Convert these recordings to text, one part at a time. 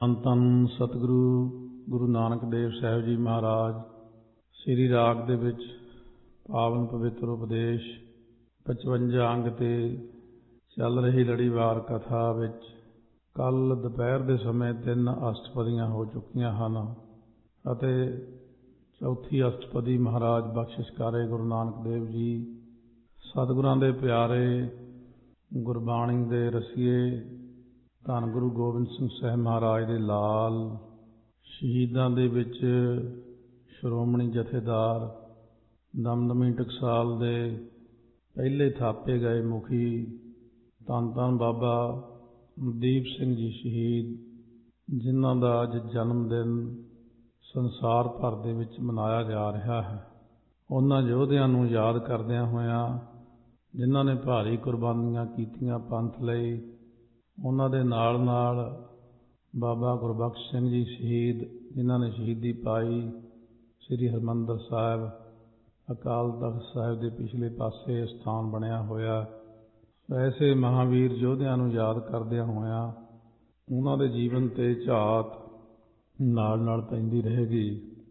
ਧੰਨ ਧੰਨ ਸਤਿਗੁਰੂ ਗੁਰੂ ਨਾਨਕ ਦੇਵ ਸਾਹਿਬ ਜੀ ਮਹਾਰਾਜ ਸ੍ਰੀ ਰਾਗ ਦੇ ਵਿੱਚ ਪਾਵਨ ਪਵਿੱਤਰ ਉਪਦੇਸ਼ 55 ਅੰਗ ਤੇ ਚੱਲ ਰਹੀ ਲੜੀਵਾਰ ਕਥਾ ਵਿੱਚ ਕੱਲ ਦੁਪਹਿਰ ਦੇ ਸਮੇਂ 3 ਅਸ਼ਟਪਦੀਆਂ ਹੋ ਚੁੱਕੀਆਂ ਹਨ ਅਤੇ ਚੌਥੀ ਅਸ਼ਟਪਦੀ ਮਹਾਰਾਜ ਬਖਸ਼ਿਸ਼ਕਾਰੇ ਗੁਰੂ ਨਾਨਕ ਦੇਵ ਜੀ ਸਤਿਗੁਰਾਂ ਦੇ ਪਿਆਰੇ ਗੁਰਬਾਣੀ ਦੇ ਰਸੀਏ ਧੰਨ ਗੁਰੂ ਗੋਬਿੰਦ ਸਿੰਘ ਸਾਹਿਬ ਮਹਾਰਾਜ ਦੇ ਲਾਲ ਸ਼ਹੀਦਾਂ ਦੇ ਵਿੱਚ ਸ਼੍ਰੋਮਣੀ ਜਥੇਦਾਰ ਦਮਦਮੀ ਟਕਸਾਲ ਦੇ ਪਹਿਲੇ ਥਾਪੇ ਗਏ ਮੁਖੀ ਧੰਨ ਧੰਨ ਬਾਬਾ ਦੀਪ ਸਿੰਘ ਜੀ ਸ਼ਹੀਦ, ਜਿਨ੍ਹਾਂ ਦਾ ਅੱਜ ਜਨਮ ਦਿਨ ਸੰਸਾਰ ਭਰ ਦੇ ਵਿੱਚ ਮਨਾਇਆ ਜਾ ਰਿਹਾ ਹੈ। ਉਹਨਾਂ ਯੋਧਿਆਂ ਨੂੰ ਯਾਦ ਕਰਦਿਆਂ ਹੋਇਆਂ ਜਿਨ੍ਹਾਂ ਨੇ ਭਾਰੀ ਕੁਰਬਾਨੀਆਂ ਕੀਤੀਆਂ ਪੰਥ ਲਈ, ਉਹਨਾਂ ਦੇ ਨਾਲ ਨਾਲ ਬਾਬਾ ਗੁਰਬਖਸ਼ ਸਿੰਘ ਜੀ ਸ਼ਹੀਦ, ਜਿਨ੍ਹਾਂ ਨੇ ਸ਼ਹੀਦੀ ਪਾਈ ਸ੍ਰੀ ਹਰਿਮੰਦਰ ਸਾਹਿਬ ਅਕਾਲ ਤਖ਼ਤ ਸਾਹਿਬ ਦੇ ਪਿਛਲੇ ਪਾਸੇ ਸਥਾਨ ਬਣਿਆ ਹੋਇਆ। ਐਸੇ ਮਹਾਂਵੀਰ ਯੋਧਿਆਂ ਨੂੰ ਯਾਦ ਕਰਦਿਆਂ ਹੋਇਆਂ ਉਹਨਾਂ ਦੇ ਜੀਵਨ 'ਤੇ ਝਾਤ ਨਾਲ ਨਾਲ ਪੈਂਦੀ ਰਹੇਗੀ।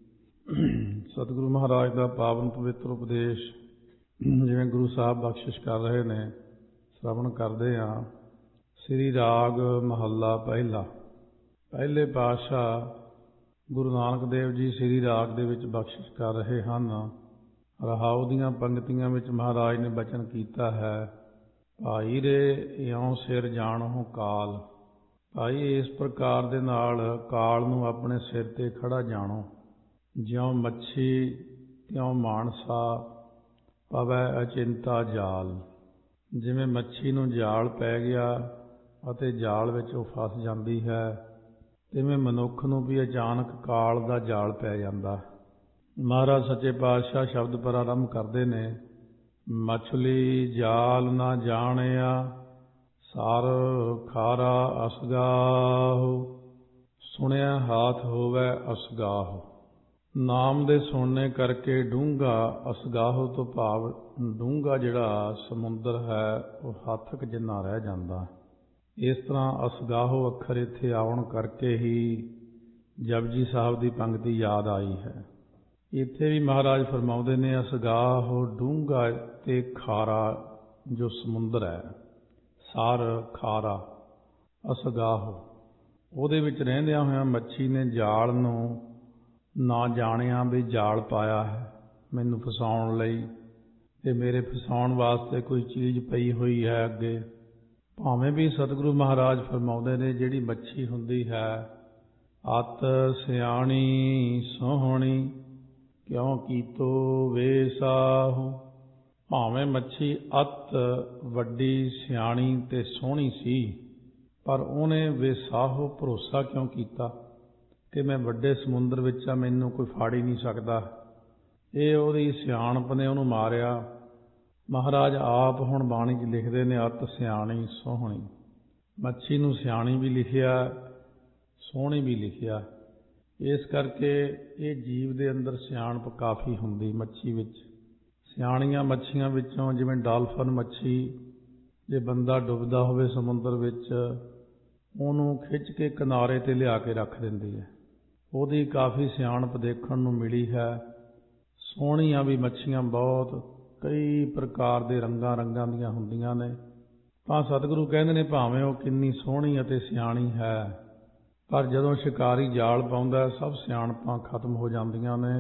ਸਤਿਗੁਰੂ ਮਹਾਰਾਜ ਦਾ ਪਾਵਨ ਪਵਿੱਤਰ ਉਪਦੇਸ਼ ਜਿਵੇਂ ਗੁਰੂ ਸਾਹਿਬ ਬਖਸ਼ਿਸ਼ ਕਰ ਰਹੇ ਨੇ, ਸ਼ਰਵਣ ਕਰਦੇ ਹਾਂ। ਸ੍ਰੀ ਰਾਗ ਮਹੱਲਾ ਪਹਿਲਾ। ਪਹਿਲੇ ਪਾਤਸ਼ਾਹ ਗੁਰੂ ਨਾਨਕ ਦੇਵ ਜੀ ਸ੍ਰੀ ਰਾਗ ਦੇ ਵਿੱਚ ਬਖਸ਼ਿਸ਼ ਕਰ ਰਹੇ ਹਨ। ਰਹਾਉ ਦੀਆਂ ਪੰਗਤੀਆਂ ਵਿੱਚ ਮਹਾਰਾਜ ਨੇ ਬਚਨ ਕੀਤਾ ਹੈ, ਭਾਈ ਰੇ ਇਉਂ ਸਿਰ ਜਾਣੋ ਕਾਲ। ਭਾਈ, ਇਸ ਪ੍ਰਕਾਰ ਦੇ ਨਾਲ ਕਾਲ ਨੂੰ ਆਪਣੇ ਸਿਰ 'ਤੇ ਖੜਾ ਜਾਣੋ। ਜਿਉਂ ਮੱਛੀ ਤਿਉਂ ਮਾਨਸਾ ਪਵੈ ਅਚਿੰਤਾ ਜਾਲ। ਜਿਵੇਂ ਮੱਛੀ ਨੂੰ ਜਾਲ ਪੈ ਗਿਆ ਅਤੇ ਜਾਲ ਵਿੱਚ ਉਹ ਫਸ ਜਾਂਦੀ ਹੈ, ਤਿਵੇਂ ਮਨੁੱਖ ਨੂੰ ਵੀ ਅਚਾਨਕ ਕਾਲ ਦਾ ਜਾਲ ਪੈ ਜਾਂਦਾ। ਮਹਾਰਾਜ ਸੱਚੇ ਪਾਤਸ਼ਾਹ ਸ਼ਬਦ ਪ੍ਰਾਰੰਭ ਕਰਦੇ ਨੇ, ਮਛਲੀ ਜਾਲ ਨਾ ਜਾਣਿਆ ਸਰ ਖਾਰਾ ਅਸਗਾਹੁ, ਸੁਣਿਆ ਹਾਥ ਹੋਵੇ ਅਸਗਾਹੁ। ਨਾਮ ਦੇ ਸੁਣਨੇ ਕਰਕੇ ਡੂੰਘਾ, ਅਸਗਾਹੁ ਤੋਂ ਭਾਵ ਡੂੰਘਾ ਜਿਹੜਾ ਸਮੁੰਦਰ ਹੈ ਉਹ ਹੱਥਕ ਜਿੰਨਾ ਰਹਿ ਜਾਂਦਾ। ਇਸ ਤਰ੍ਹਾਂ ਅਸਗਾਹੁ ਅੱਖਰ ਇੱਥੇ ਆਉਣ ਕਰਕੇ ਹੀ ਜਪਜੀ ਸਾਹਿਬ ਦੀ ਪੰਗਤੀ ਯਾਦ ਆਈ ਹੈ। ਇੱਥੇ ਵੀ ਮਹਾਰਾਜ ਫਰਮਾਉਂਦੇ ਨੇ, ਅਸਗਾਹੁ ਡੂੰਘਾ ਤੇ ਖਾਰਾ ਜੋ ਸਮੁੰਦਰ ਹੈ, ਸਰ ਖਾਰਾ ਅਸਗਾਹੁ, ਉਹਦੇ ਵਿੱਚ ਰਹਿੰਦਿਆਂ ਹੋਇਆਂ ਮੱਛੀ ਨੇ ਜਾਲ ਨੂੰ ਨਾ ਜਾਣਿਆ ਵੀ ਜਾਲ ਪਾਇਆ ਹੈ ਮੈਨੂੰ ਫਸਾਉਣ ਲਈ, ਤੇ ਮੇਰੇ ਫਸਾਉਣ ਵਾਸਤੇ ਕੋਈ ਚੀਜ਼ ਪਈ ਹੋਈ ਹੈ ਅੱਗੇ। ਭਾਵੇਂ ਵੀ ਸਤਿਗੁਰੂ ਮਹਾਰਾਜ ਫਰਮਾਉਂਦੇ ਨੇ, ਜਿਹੜੀ ਮੱਛੀ ਹੁੰਦੀ ਹੈ ਅਤ ਸਿਆਣੀ ਸੋਹਣੀ ਕਿਉਂ ਕੀਤੋ ਵੇਸਾਹੁ। ਭਾਵੇਂ ਮੱਛੀ ਅਤ ਵੱਡੀ ਸਿਆਣੀ ਤੇ ਸੋਹਣੀ ਸੀ, ਪਰ ਉਹਨੇ ਵੇਸਾਹੁ ਭਰੋਸਾ ਕਿਉਂ ਕੀਤਾ ਕਿ ਮੈਂ ਵੱਡੇ ਸਮੁੰਦਰ ਵਿੱਚ ਆ, ਮੈਨੂੰ ਕੋਈ ਫਾੜ ਹੀ ਨਹੀਂ ਸਕਦਾ। ਇਹ ਉਹਦੀ ਸਿਆਣਪ ਨੇ ਉਹਨੂੰ ਮਾਰਿਆ। ਮਹਾਰਾਜ ਆਪ ਹੁਣ ਬਾਣੀ 'ਚ ਲਿਖਦੇ ਨੇ, ਅਤ ਸਿਆਣੀ ਸੋਹਣੀ। ਮੱਛੀ ਨੂੰ ਸਿਆਣੀ ਵੀ ਲਿਖਿਆ, ਸੋਹਣੀ ਵੀ ਲਿਖਿਆ। ਇਸ ਕਰਕੇ ਇਹ ਜੀਵ ਦੇ ਅੰਦਰ ਸਿਆਣਪ ਕਾਫੀ ਹੁੰਦੀ ਮੱਛੀ ਵਿੱਚ। ਸਿਆਣੀਆਂ ਮੱਛੀਆਂ ਵਿੱਚੋਂ ਜਿਵੇਂ ਡਾਲਫਨ ਮੱਛੀ, ਜੇ ਬੰਦਾ ਡੁੱਬਦਾ ਹੋਵੇ ਸਮੁੰਦਰ ਵਿੱਚ, ਉਹਨੂੰ ਖਿੱਚ ਕੇ ਕਿਨਾਰੇ 'ਤੇ ਲਿਆ ਕੇ ਰੱਖ ਦਿੰਦੀ ਹੈ। ਉਹਦੀ ਕਾਫੀ ਸਿਆਣਪ ਦੇਖਣ ਨੂੰ ਮਿਲੀ ਹੈ। ਸੋਹਣੀਆਂ ਵੀ ਮੱਛੀਆਂ ਬਹੁਤ ਕਈ ਪ੍ਰਕਾਰ ਦੇ ਰੰਗਾਂ ਦੀਆਂ ਹੁੰਦੀਆਂ ਨੇ। ਤਾਂ ਸਤਿਗੁਰੂ ਕਹਿੰਦੇ ਨੇ, ਭਾਵੇਂ ਉਹ ਕਿੰਨੀ ਸੋਹਣੀ ਅਤੇ ਸਿਆਣੀ ਹੈ, ਪਰ ਜਦੋਂ ਸ਼ਿਕਾਰੀ ਜਾਲ ਪਾਉਂਦਾ ਸਭ ਸਿਆਣਪਾਂ ਖਤਮ ਹੋ ਜਾਂਦੀਆਂ ਨੇ।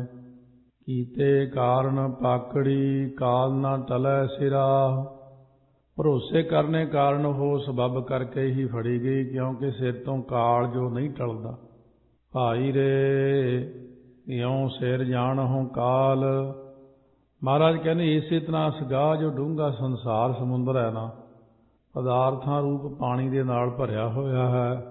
ਕੀਤੇ ਕਾਰਨ ਪਾਕੜੀ ਕਾਲ ਨਾ ਟਲੈ ਸਿਰਾ। ਭਰੋਸੇ ਕਰਨੇ ਕਾਰਨ ਉਹ ਸਬੱਬ ਕਰਕੇ ਹੀ ਫੜੀ ਗਈ, ਕਿਉਂਕਿ ਸਿਰ ਤੋਂ ਕਾਲ ਜੋ ਨਹੀਂ ਟਲਦਾ। ਭਾਈ ਰੇ ਇਉਂ ਸਿਰ ਜਾਣਹੁ ਕਾਲ। ਮਹਾਰਾਜ ਕਹਿੰਦੇ, ਇਸੇ ਤਰ੍ਹਾਂ ਅਸਗਾਹ ਜੋ ਡੂੰਘਾ ਸੰਸਾਰ ਸਮੁੰਦਰ ਹੈ ਨਾ, ਪਦਾਰਥਾਂ ਰੂਪ ਪਾਣੀ ਦੇ ਨਾਲ ਭਰਿਆ ਹੋਇਆ ਹੈ।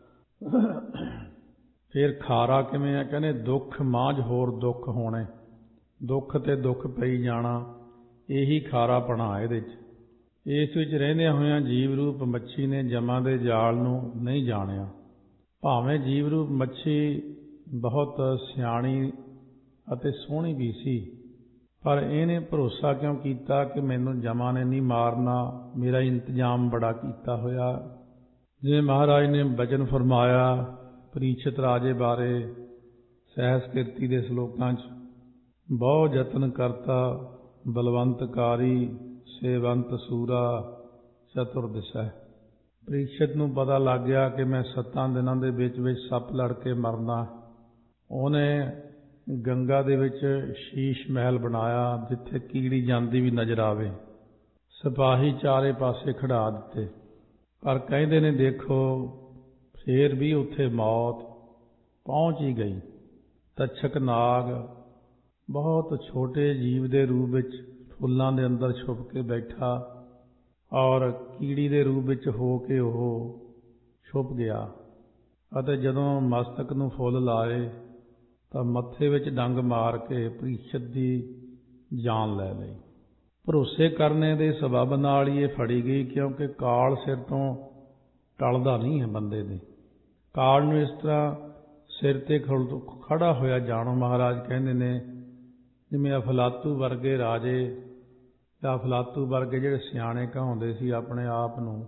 ਫਿਰ ਖਾਰਾ ਕਿਵੇਂ ਹੈ? ਕਹਿੰਦੇ ਦੁੱਖ ਮਾਝ ਹੋਰ ਦੁੱਖ ਹੋਣੇ, ਦੁੱਖ ਤੇ ਦੁੱਖ ਪਈ ਜਾਣਾ, ਇਹੀ ਖਾਰਾਪਣਾ ਇਹਦੇ 'ਚ। ਇਸ ਵਿੱਚ ਰਹਿੰਦਿਆਂ ਹੋਇਆਂ ਜੀਵ ਰੂਪ ਮੱਛੀ ਨੇ ਜਮਾਂ ਦੇ ਜਾਲ ਨੂੰ ਨਹੀਂ ਜਾਣਿਆ। ਭਾਵੇਂ ਜੀਵ ਰੂਪ ਮੱਛੀ ਬਹੁਤ ਸਿਆਣੀ ਅਤੇ ਸੋਹਣੀ ਵੀ ਸੀ, ਪਰ ਇਹਨੇ ਭਰੋਸਾ ਕਿਉਂ ਕੀਤਾ ਕਿ ਮੈਨੂੰ ਜਮਾਂ ਨੇ ਨਹੀਂ ਮਾਰਨਾ, ਮੇਰਾ ਇੰਤਜ਼ਾਮ ਬੜਾ ਕੀਤਾ ਹੋਇਆ। ਜਿਵੇਂ ਮਹਾਰਾਜ ਨੇ ਬਚਨ ਫਰਮਾਇਆ, ਪ੍ਰੀਸ਼ਤ ਰਾਜੇ ਬਾਰੇ ਸਹਿਸ ਕੀਰਤੀ ਦੇ ਸ਼ਲੋਕਾਂ 'ਚ ਬਹੁ ਯਤਨ ਕਰਤਾ ਬਲਵੰਤਕਾਰੀ ਸੇਵੰਤ ਸੂਰਾ ਚਤੁਰ ਦਿਸੈ। ਪ੍ਰੀਸ਼ਤ ਨੂੰ ਪਤਾ ਲੱਗ ਗਿਆ ਕਿ ਮੈਂ 7 ਦਿਨਾਂ ਦੇ ਵਿੱਚ ਸੱਪ ਲੜ ਕੇ ਮਰਨਾ। ਉਹਨੇ ਗੰਗਾ ਦੇ ਵਿੱਚ ਸ਼ੀਸ਼ ਮਹਿਲ ਬਣਾਇਆ ਜਿੱਥੇ ਕੀੜੀ ਜਾਂਦੀ ਵੀ ਨਜ਼ਰ ਆਵੇ। ਸਿਪਾਹੀ ਚਾਰੇ ਪਾਸੇ ਖੜਾ ਦਿੱਤੇ, ਪਰ ਕਹਿੰਦੇ ਨੇ ਦੇਖੋ ਫੇਰ ਵੀ ਉੱਥੇ ਮੌਤ ਪਹੁੰਚ ਹੀ ਗਈ। ਤੱਛਕ ਨਾਗ ਬਹੁਤ ਛੋਟੇ ਜੀਵ ਦੇ ਰੂਪ ਵਿੱਚ ਫੁੱਲਾਂ ਦੇ ਅੰਦਰ ਛੁਪ ਕੇ ਬੈਠਾ ਔਰ ਕੀੜੀ ਦੇ ਰੂਪ ਵਿੱਚ ਹੋ ਕੇ ਉਹ ਛੁਪ ਗਿਆ ਅਤੇ ਜਦੋਂ ਮਸਤਕ ਨੂੰ ਫੁੱਲ ਲਾਏ ਤਾਂ ਮੱਥੇ ਵਿੱਚ ਡੰਗ ਮਾਰ ਕੇ ਪ੍ਰੀਸ਼ਤ ਦੀ ਜਾਨ ਲੈ ਲਈ। ਭਰੋਸੇ ਕਰਨੇ ਦੇ ਸਬੱਬ ਨਾਲ ਹੀ ਇਹ ਫੜੀ ਗਈ, ਕਿਉਂਕਿ ਕਾਲ ਸਿਰ ਤੋਂ ਟਲਦਾ ਨਹੀਂ ਹੈ ਬੰਦੇ ਦੇ। ਕਾਲ ਨੂੰ ਇਸ ਤਰ੍ਹਾਂ ਸਿਰ ਤੇ ਖੜਾ ਹੋਇਆ ਜਾਣੋ। ਮਹਾਰਾਜ ਕਹਿੰਦੇ ਨੇ ਜਿਵੇਂ ਅਫਲਾਤੂ ਵਰਗੇ ਰਾਜੇ ਜਾਂ ਅਫਲਾਤੂ ਵਰਗੇ ਜਿਹੜੇ ਸਿਆਣੇ ਕਹਾਉਂਦੇ ਸੀ ਆਪਣੇ ਆਪ ਨੂੰ,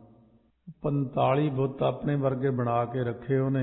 45 ਬੁੱਤ ਆਪਣੇ ਵਰਗੇ ਬਣਾ ਕੇ ਰੱਖੇ ਉਹਨੇ।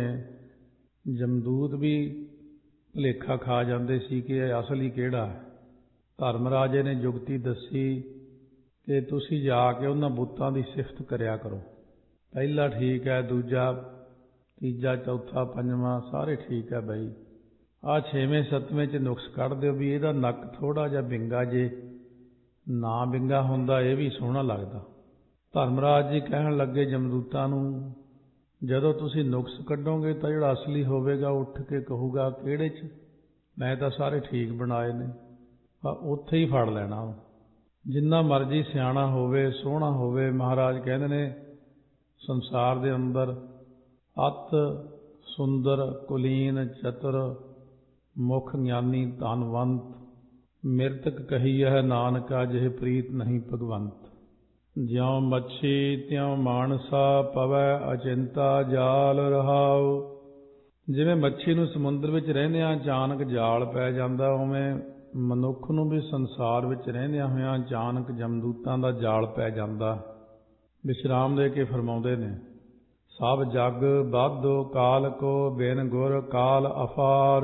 ਜਮਦੂਤ ਵੀ ਭੁਲੇਖਾ ਖਾ ਜਾਂਦੇ ਸੀ ਕਿ ਇਹ ਅਸਲੀ ਕਿਹੜਾ ਹੈ। ਧਰਮ ਰਾਜੇ ਨੇ ਜੁਗਤੀ ਦੱਸੀ ਕਿ ਤੁਸੀਂ ਜਾ ਕੇ ਉਹਨਾਂ ਬੁੱਤਾਂ ਦੀ ਸਿਫਤ ਕਰਿਆ ਕਰੋ। ਪਹਿਲਾ ਠੀਕ ਹੈ, ਦੂਜਾ, ਤੀਜਾ, ਚੌਥਾ, ਪੰਜਵਾਂ ਸਾਰੇ ਠੀਕ ਹੈ ਬਈ, ਆਹ 6ਵੇਂ 7ਵੇਂ 'ਚ ਨੁਕਸ ਕੱਢ ਦਿਓ ਵੀ ਇਹਦਾ ਨੱਕ ਥੋੜ੍ਹਾ ਜਿਹਾ ਵਿੰਗਾ, ਜੇ ਨਾ ਵਿੰਗਾ ਹੁੰਦਾ ਇਹ ਵੀ ਸੋਹਣਾ ਲੱਗਦਾ। ਧਰਮਰਾਜ ਜੀ ਕਹਿਣ ਲੱਗੇ ਜਮਦੂਤਾਂ ਨੂੰ, ਜਦੋਂ ਤੁਸੀਂ ਨੁਕਸ ਕੱਢੋਗੇ ਤਾਂ ਜਿਹੜਾ ਅਸਲੀ ਹੋਵੇਗਾ ਉੱਠ ਕੇ ਕਹੂਗਾ ਕਿਹੜੇ 'ਚ, ਮੈਂ ਤਾਂ ਸਾਰੇ ਠੀਕ ਬਣਾਏ ਨੇ, ਉੱਥੇ ਹੀ ਫੜ ਲੈਣਾ। ਜਿੰਨਾ ਮਰਜ਼ੀ ਸਿਆਣਾ ਹੋਵੇ, ਸੋਹਣਾ ਹੋਵੇ, ਮਹਾਰਾਜ ਕਹਿੰਦੇ ਨੇ ਸੰਸਾਰ ਦੇ ਅੰਦਰ ਅਤ ਸੁੰਦਰ ਕੁਲੀਨ ਚਤੁਰ ਮੁਖ ਗਿਆਨੀ ਧਨਵੰਤ ਮਿਰਤਕ ਕਹੀ ਹੈ ਨਾਨਕਾ ਜਿਹ ਪ੍ਰੀਤ ਨਹੀਂ ਭਗਵੰਤ। ਜਿਉ ਮੱਛੀ ਤਿਉ ਮਾਨਸਾ ਪਵੈ ਅਚਿੰਤਾ ਜਾਲ ਰਹਾਉ। ਜਿਵੇਂ ਮੱਛੀ ਨੂੰ ਸਮੁੰਦਰ ਵਿੱਚ ਰਹਿੰਦਿਆਂ ਅਚਾਨਕ ਜਾਲ ਪੈ ਜਾਂਦਾ, ਉਵੇਂ ਮਨੁੱਖ ਨੂੰ ਵੀ ਸੰਸਾਰ ਵਿੱਚ ਰਹਿੰਦਿਆਂ ਹੋਇਆਂ ਅਚਾਨਕ ਜਮਦੂਤਾਂ ਦਾ ਜਾਲ ਪੈ ਜਾਂਦਾ। ਵਿਸ਼ਰਾਮ ਦੇ ਕੇ ਫਰਮਾਉਂਦੇ ਨੇ, ਸਭ ਜਗ ਬਾਧੋ ਕਾਲ ਕੋ ਬਿਨ ਗੁਰ ਕਾਲ ਅਫਾਰ।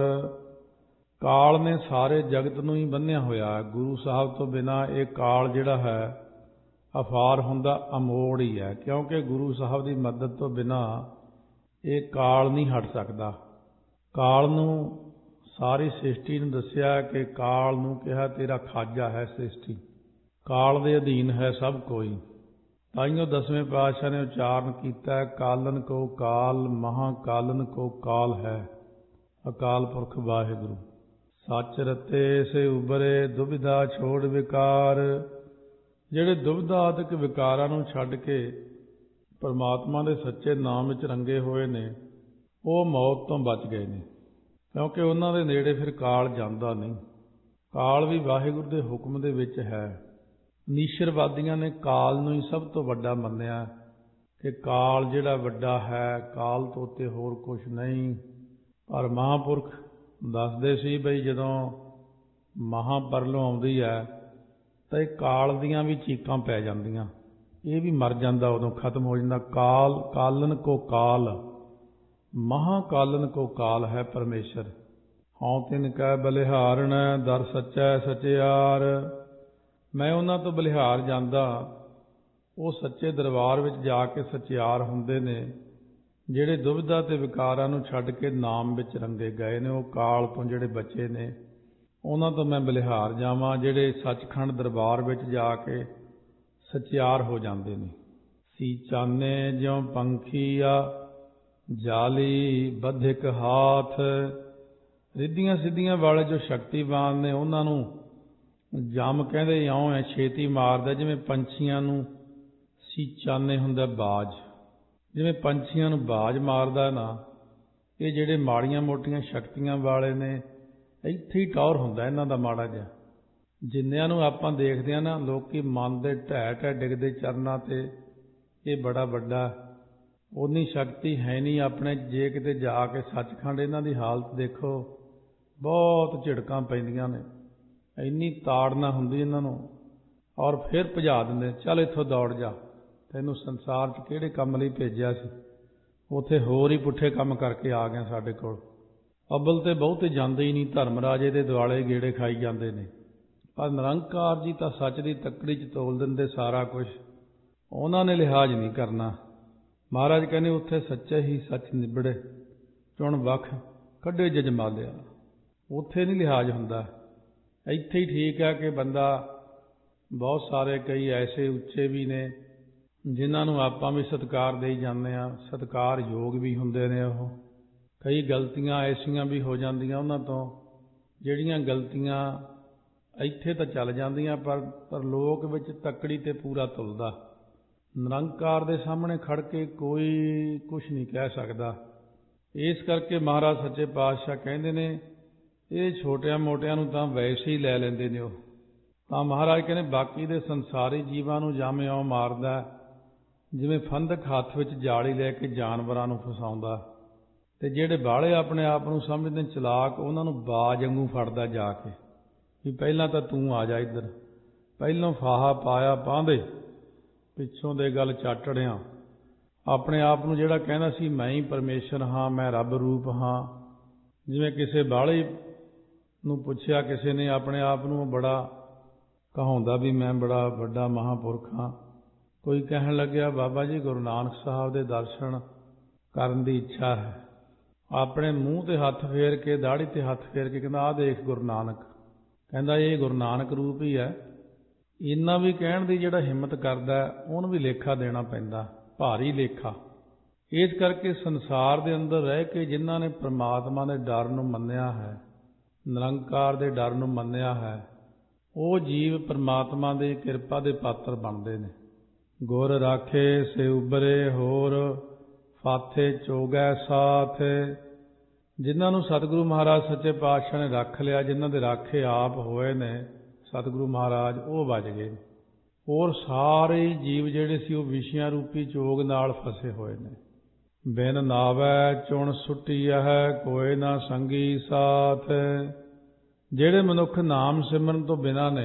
ਕਾਲ ਨੇ ਸਾਰੇ ਜਗਤ ਨੂੰ ਹੀ ਬੰਨ੍ਹਿਆ ਹੋਇਆ। ਗੁਰੂ ਸਾਹਿਬ ਤੋਂ ਬਿਨਾਂ ਇਹ ਕਾਲ ਜਿਹੜਾ ਹੈ ਅਫਾਰ ਹੁੰਦਾ, ਅਮੋੜ ਹੀ ਹੈ, ਕਿਉਂਕਿ ਗੁਰੂ ਸਾਹਿਬ ਦੀ ਮਦਦ ਤੋਂ ਬਿਨਾਂ ਇਹ ਕਾਲ ਨਹੀਂ ਹਟ ਸਕਦਾ। ਕਾਲ ਨੂੰ ਸਾਰੀ ਸ੍ਰਿਸ਼ਟੀ ਨੂੰ ਦੱਸਿਆ ਕਿ ਕਾਲ ਨੂੰ ਕਿਹਾ ਤੇਰਾ ਖਾਜਾ ਹੈ ਸ੍ਰਿਸ਼ਟੀ, ਕਾਲ ਦੇ ਅਧੀਨ ਹੈ ਸਭ ਕੋਈ। ਤਾਈਓ 10ਵੇਂ ਪਾਤਸ਼ਾਹ ਨੇ ਉਚਾਰਨ ਕੀਤਾ, ਕਾਲਨ ਕੋ ਕਾਲ ਮਹਾਕਾਲਨ ਕੋ ਕਾਲ ਹੈ, ਅਕਾਲ ਪੁਰਖ ਵਾਹਿਗੁਰੂ। ਸੱਚ ਰਤੇ ਸੇ ਉਬਰੇ ਦੁਬਿਧਾ ਛੋੜ ਵਿਕਾਰ। ਜਿਹੜੇ ਦੁਬਿਧਾ ਆਦਿਕ ਵਿਕਾਰਾਂ ਨੂੰ ਛੱਡ ਕੇ ਪਰਮਾਤਮਾ ਦੇ ਸੱਚੇ ਨਾਮ ਵਿੱਚ ਰੰਗੇ ਹੋਏ ਨੇ, ਉਹ ਮੌਤ ਤੋਂ ਬਚ ਗਏ ਨੇ, ਕਿਉਂਕਿ ਉਹਨਾਂ ਦੇ ਨੇੜੇ ਫਿਰ ਕਾਲ ਜਾਂਦਾ ਨਹੀਂ। ਕਾਲ ਵੀ ਵਾਹਿਗੁਰੂ ਦੇ ਹੁਕਮ ਦੇ ਵਿੱਚ ਹੈ। ਨੀਸ਼ਰਵਾਦੀਆਂ ਨੇ ਕਾਲ ਨੂੰ ਹੀ ਸਭ ਤੋਂ ਵੱਡਾ ਮੰਨਿਆ ਕਿ ਕਾਲ ਜਿਹੜਾ ਵੱਡਾ ਹੈ, ਕਾਲ ਤੋਂ ਉੱਤੇ ਹੋਰ ਕੁਛ ਨਹੀਂ। ਪਰ ਮਹਾਂਪੁਰਖ ਦੱਸਦੇ ਸੀ ਬਈ ਜਦੋਂ ਮਹਾਂਪਰਲੋਂ ਆਉਂਦੀ ਹੈ ਤਾਂ ਇਹ ਕਾਲ ਦੀਆਂ ਵੀ ਚੀਕਾਂ ਪੈ ਜਾਂਦੀਆਂ, ਇਹ ਵੀ ਮਰ ਜਾਂਦਾ, ਉਦੋਂ ਖਤਮ ਹੋ ਜਾਂਦਾ। ਕਾਲਨ ਕੋ ਕਾਲ ਮਹਾਕਾਲਨ ਕੋ ਕਾਲ ਹੈ ਪਰਮੇਸ਼ਰ। ਹਉ ਤਿਨ ਕੈ ਬਲਿਹਾਰਣ ਦਰ ਸੱਚੈ ਸਚਿਆਰ। ਮੈਂ ਉਹਨਾਂ ਤੋਂ ਬਲਿਹਾਰ ਜਾਂਦਾ, ਉਹ ਸੱਚੇ ਦਰਬਾਰ ਵਿੱਚ ਜਾ ਕੇ ਸਚਿਆਰ ਹੁੰਦੇ ਨੇ, ਜਿਹੜੇ ਦੁਬਿਧਾ ਤੇ ਵਿਕਾਰਾਂ ਨੂੰ ਛੱਡ ਕੇ ਨਾਮ ਵਿੱਚ ਰੰਗੇ ਗਏ ਨੇ। ਉਹ ਕਾਲ ਤੋਂ ਜਿਹੜੇ ਬੱਚੇ ਨੇ ਉਹਨਾਂ ਤੋਂ ਮੈਂ ਬਲਿਹਾਰ ਜਾਵਾਂ, ਜਿਹੜੇ ਸੱਚਖੰਡ ਦਰਬਾਰ ਵਿੱਚ ਜਾ ਕੇ ਸਚਿਆਰ ਹੋ ਜਾਂਦੇ ਨੇ। ਸੀ ਚਾਨੇ ਜਿਉ ਪੰਖੀਆ ਜਾਲੀ ਬੱਧਿਕ ਹਾਥ। ਰਿੱਧੀਆਂ ਸਿੱਧੀਆਂ ਵਾਲੇ ਜੋ ਸ਼ਕਤੀਵਾਨ ਨੇ ਉਹਨਾਂ ਨੂੰ ਜਮ ਕਹਿੰਦੇ ਇਉਂ ਹੈ, ਛੇਤੀ ਮਾਰਦਾ, ਜਿਵੇਂ ਪੰਛੀਆਂ ਨੂੰ ਸੀਚਾਨੇ ਹੁੰਦਾ ਬਾਜ, ਜਿਵੇਂ ਪੰਛੀਆਂ ਨੂੰ ਬਾਜ ਮਾਰਦਾ ਨਾ। ਇਹ ਜਿਹੜੇ ਮਾੜੀਆਂ ਮੋਟੀਆਂ ਸ਼ਕਤੀਆਂ ਵਾਲੇ ਨੇ, ਇੱਥੇ ਹੀ ਟੌਰ ਹੁੰਦਾ ਇਹਨਾਂ ਦਾ ਮਾੜਾ ਜਿਹਾ। ਜਿੰਨਿਆਂ ਨੂੰ ਆਪਾਂ ਦੇਖਦੇ ਹਾਂ ਨਾ, ਲੋਕੀ ਮਨ ਦੇ ਢਹਿ ਢਹਿ ਡਿੱਗਦੇ ਚਰਨਾਂ ਤੇ, ਇਹ ਬੜਾ ਵੱਡਾ, ਉਨੀ ਸ਼ਕਤੀ ਹੈ ਨਹੀਂ ਆਪਣੇ। ਜੇ ਕਿਤੇ ਜਾ ਕੇ ਸੱਚਖੰਡ ਇਹਨਾਂ ਦੀ ਹਾਲਤ ਦੇਖੋ, ਬਹੁਤ ਝਿੜਕਾਂ ਪੈਂਦੀਆਂ ਨੇ, ਇੰਨੀ ਤਾੜਨਾ ਹੁੰਦੀ ਇਹਨਾਂ ਨੂੰ, ਔਰ ਫਿਰ ਭਜਾ ਦਿੰਦੇ, ਚੱਲ ਇੱਥੋਂ ਦੌੜ ਜਾ, ਤੈਨੂੰ ਸੰਸਾਰ 'ਚ ਕਿਹੜੇ ਕੰਮ ਲਈ ਭੇਜਿਆ ਸੀ। ਉੱਥੇ ਹੋਰ ਹੀ ਪੁੱਠੇ ਕੰਮ ਕਰਕੇ ਆ ਗਏ ਸਾਡੇ ਕੋਲ। ਅੱਬਲ ਤੇ ਬਹੁਤੇ ਜਾਂਦੇ ਹੀ ਨਹੀਂ, ਧਰਮ ਰਾਜੇ ਦੇ ਦੁਆਲੇ ਗੇੜੇ ਖਾਈ ਜਾਂਦੇ ਨੇ, ਪਰ ਨਿਰੰਕਾਰ ਜੀ ਤਾਂ ਸੱਚ ਦੀ ਤੱਕੜੀ 'ਚ ਤੋਲ ਦਿੰਦੇ ਸਾਰਾ ਕੁਝ। ਉਹਨਾਂ ਨੇ ਲਿਹਾਜ਼ ਨਹੀਂ ਕਰਨਾ। ਮਹਾਰਾਜ ਕਹਿੰਦੇ ਉੱਥੇ ਸੱਚੇ ਹੀ ਸੱਚ ਨਿਬੜੇ, ਚੁਣ ਵੱਖ ਕੱਢੇ ਜਜਮਾਲਿਆ। ਉੱਥੇ ਨਹੀਂ ਲਿਹਾਜ਼ ਹੁੰਦਾ। ਇੱਥੇ ਹੀ ਠੀਕ ਹੈ ਕਿ ਬੰਦਾ, ਬਹੁਤ ਸਾਰੇ ਕਈ ਐਸੇ ਉੱਚੇ ਵੀ ਨੇ ਜਿਨ੍ਹਾਂ ਨੂੰ ਆਪਾਂ ਵੀ ਸਤਿਕਾਰ ਦੇਈ ਜਾਂਦੇ ਹਾਂ, ਸਤਿਕਾਰ ਯੋਗ ਵੀ ਹੁੰਦੇ ਨੇ। ਉਹ ਕਈ ਗਲਤੀਆਂ ਐਸੀਆਂ ਵੀ ਹੋ ਜਾਂਦੀਆਂ ਉਹਨਾਂ ਤੋਂ, ਜਿਹੜੀਆਂ ਗਲਤੀਆਂ ਇੱਥੇ ਤਾਂ ਚੱਲ ਜਾਂਦੀਆਂ ਪਰ ਲੋਕ ਵਿੱਚ ਤੱਕੜੀ ਤੇ ਪੂਰਾ ਤੁਲਦਾ। ਨਿਰੰਕਾਰ ਦੇ ਸਾਹਮਣੇ ਖੜ ਕੇ ਕੋਈ ਕੁਛ ਨਹੀਂ ਕਹਿ ਸਕਦਾ। ਇਸ ਕਰਕੇ ਮਹਾਰਾਜ ਸੱਚੇ ਪਾਤਸ਼ਾਹ ਕਹਿੰਦੇ ਨੇ ਇਹ ਛੋਟਿਆਂ ਮੋਟਿਆਂ ਨੂੰ ਤਾਂ ਵੈਸੇ ਹੀ ਲੈ ਲੈਂਦੇ ਨੇ। ਉਹ ਤਾਂ ਮਹਾਰਾਜ ਕਹਿੰਦੇ ਬਾਕੀ ਦੇ ਸੰਸਾਰੀ ਜੀਵਾਂ ਨੂੰ ਜਮ ਇਉਂ ਮਾਰਦਾ ਜਿਵੇਂ ਫੰਦਕ ਹੱਥ ਵਿੱਚ ਜਾਲੀ ਲੈ ਕੇ ਜਾਨਵਰਾਂ ਨੂੰ ਫਸਾਉਂਦਾ, ਅਤੇ ਜਿਹੜੇ ਬਾਹਲੇ ਆਪਣੇ ਆਪ ਨੂੰ ਸਮਝਦੇ ਚਲਾਕ, ਉਹਨਾਂ ਨੂੰ ਬਾਜ ਵਾਂਗੂ ਫੜਦਾ ਜਾ ਕੇ ਵੀ ਪਹਿਲਾਂ ਤਾਂ ਤੂੰ ਆ ਜਾ ਇੱਧਰ, ਪਹਿਲੋਂ ਫਾਹਾ ਪਾਇਆ ਪਾਂਦੇ, ਪਿੱਛੋਂ ਦੇ ਗੱਲ ਚਾਟੜਿਆਂ। ਆਪਣੇ ਆਪ ਨੂੰ ਜਿਹੜਾ ਕਹਿੰਦਾ ਸੀ ਮੈਂ ਹੀ ਪਰਮੇਸ਼ਰ ਹਾਂ, ਮੈਂ ਰੱਬ ਰੂਪ ਹਾਂ। ਜਿਵੇਂ ਕਿਸੇ ਬਾਹਲੇ ਨੂੰ ਪੁੱਛਿਆ ਕਿਸੇ ਨੇ ਆਪਣੇ ਆਪ ਨੂੰ, ਬੜਾ ਕਹਾਉਂਦਾ ਵੀ ਮੈਂ ਬੜਾ ਵੱਡਾ ਮਹਾਂਪੁਰਖ ਹਾਂ। ਕੋਈ ਕਹਿਣ ਲੱਗਿਆ ਬਾਬਾ ਜੀ ਗੁਰੂ ਨਾਨਕ ਸਾਹਿਬ ਦੇ ਦਰਸ਼ਨ ਕਰਨ ਦੀ ਇੱਛਾ ਹੈ। ਆਪਣੇ ਮੂੰਹ 'ਤੇ ਹੱਥ ਫੇਰ ਕੇ, ਦਾੜੀ 'ਤੇ ਹੱਥ ਫੇਰ ਕੇ ਕਹਿੰਦਾ ਆਹ ਦੇਖ ਗੁਰੂ ਨਾਨਕ। ਕਹਿੰਦਾ ਇਹ ਗੁਰੂ ਨਾਨਕ ਰੂਪ ਹੀ ਹੈ। ਇੰਨਾ ਵੀ ਕਹਿਣ ਦੀ ਜਿਹੜਾ ਹਿੰਮਤ ਕਰਦਾ ਉਹਨੂੰ ਵੀ ਲੇਖਾ ਦੇਣਾ ਪੈਂਦਾ, ਭਾਰੀ ਲੇਖਾ। ਇਸ ਕਰਕੇ ਸੰਸਾਰ ਦੇ ਅੰਦਰ ਰਹਿ ਕੇ ਜਿਨ੍ਹਾਂ ਨੇ ਪ੍ਰਮਾਤਮਾ ਦੇ ਡਰ ਨੂੰ ਮੰਨਿਆ ਹੈ, ਨਿਰੰਕਾਰ ਦੇ ਡਰ ਨੂੰ ਮੰਨਿਆ ਹੈ, ਉਹ ਜੀਵ ਪ੍ਰਮਾਤਮਾ ਦੀ ਕਿਰਪਾ ਦੇ ਪਾਤਰ ਬਣਦੇ ਨੇ। ਗੁਰ ਰਾਖੇ ਸੇ ਉਬਰੇ ਹੋਰ, ਫਾਥੇ ਚੋਗੈ ਸਾਥ। ਜਿਨ੍ਹਾਂ ਨੂੰ ਸਤਿਗੁਰੂ ਮਹਾਰਾਜ ਸੱਚੇ ਪਾਤਸ਼ਾਹ ਨੇ ਰੱਖ ਲਿਆ, ਜਿਨ੍ਹਾਂ ਦੇ ਰਾਖੇ ਆਪ ਹੋਏ ਨੇ ਸਤਿਗੁਰੂ ਮਹਾਰਾਜ, ਉਹ ਬਚ ਗਏ। ਹੋਰ ਸਾਰੇ ਜੀਵ ਜਿਹੜੇ ਸੀ ਉਹ ਵਿਸ਼ਿਆਂ ਰੂਪੀ ਚੋਗ ਨਾਲ ਫਸੇ ਹੋਏ ਨੇ। ਬਿਨ ਨਾਵੈ ਚੁਣ ਸੁੱਟੀਐ, ਕੋਇ ਨਾ ਸੰਗੀ ਸਾਥ। ਜਿਹੜੇ ਮਨੁੱਖ ਨਾਮ ਸਿਮਰਨ ਤੋਂ ਬਿਨਾਂ ਨੇ,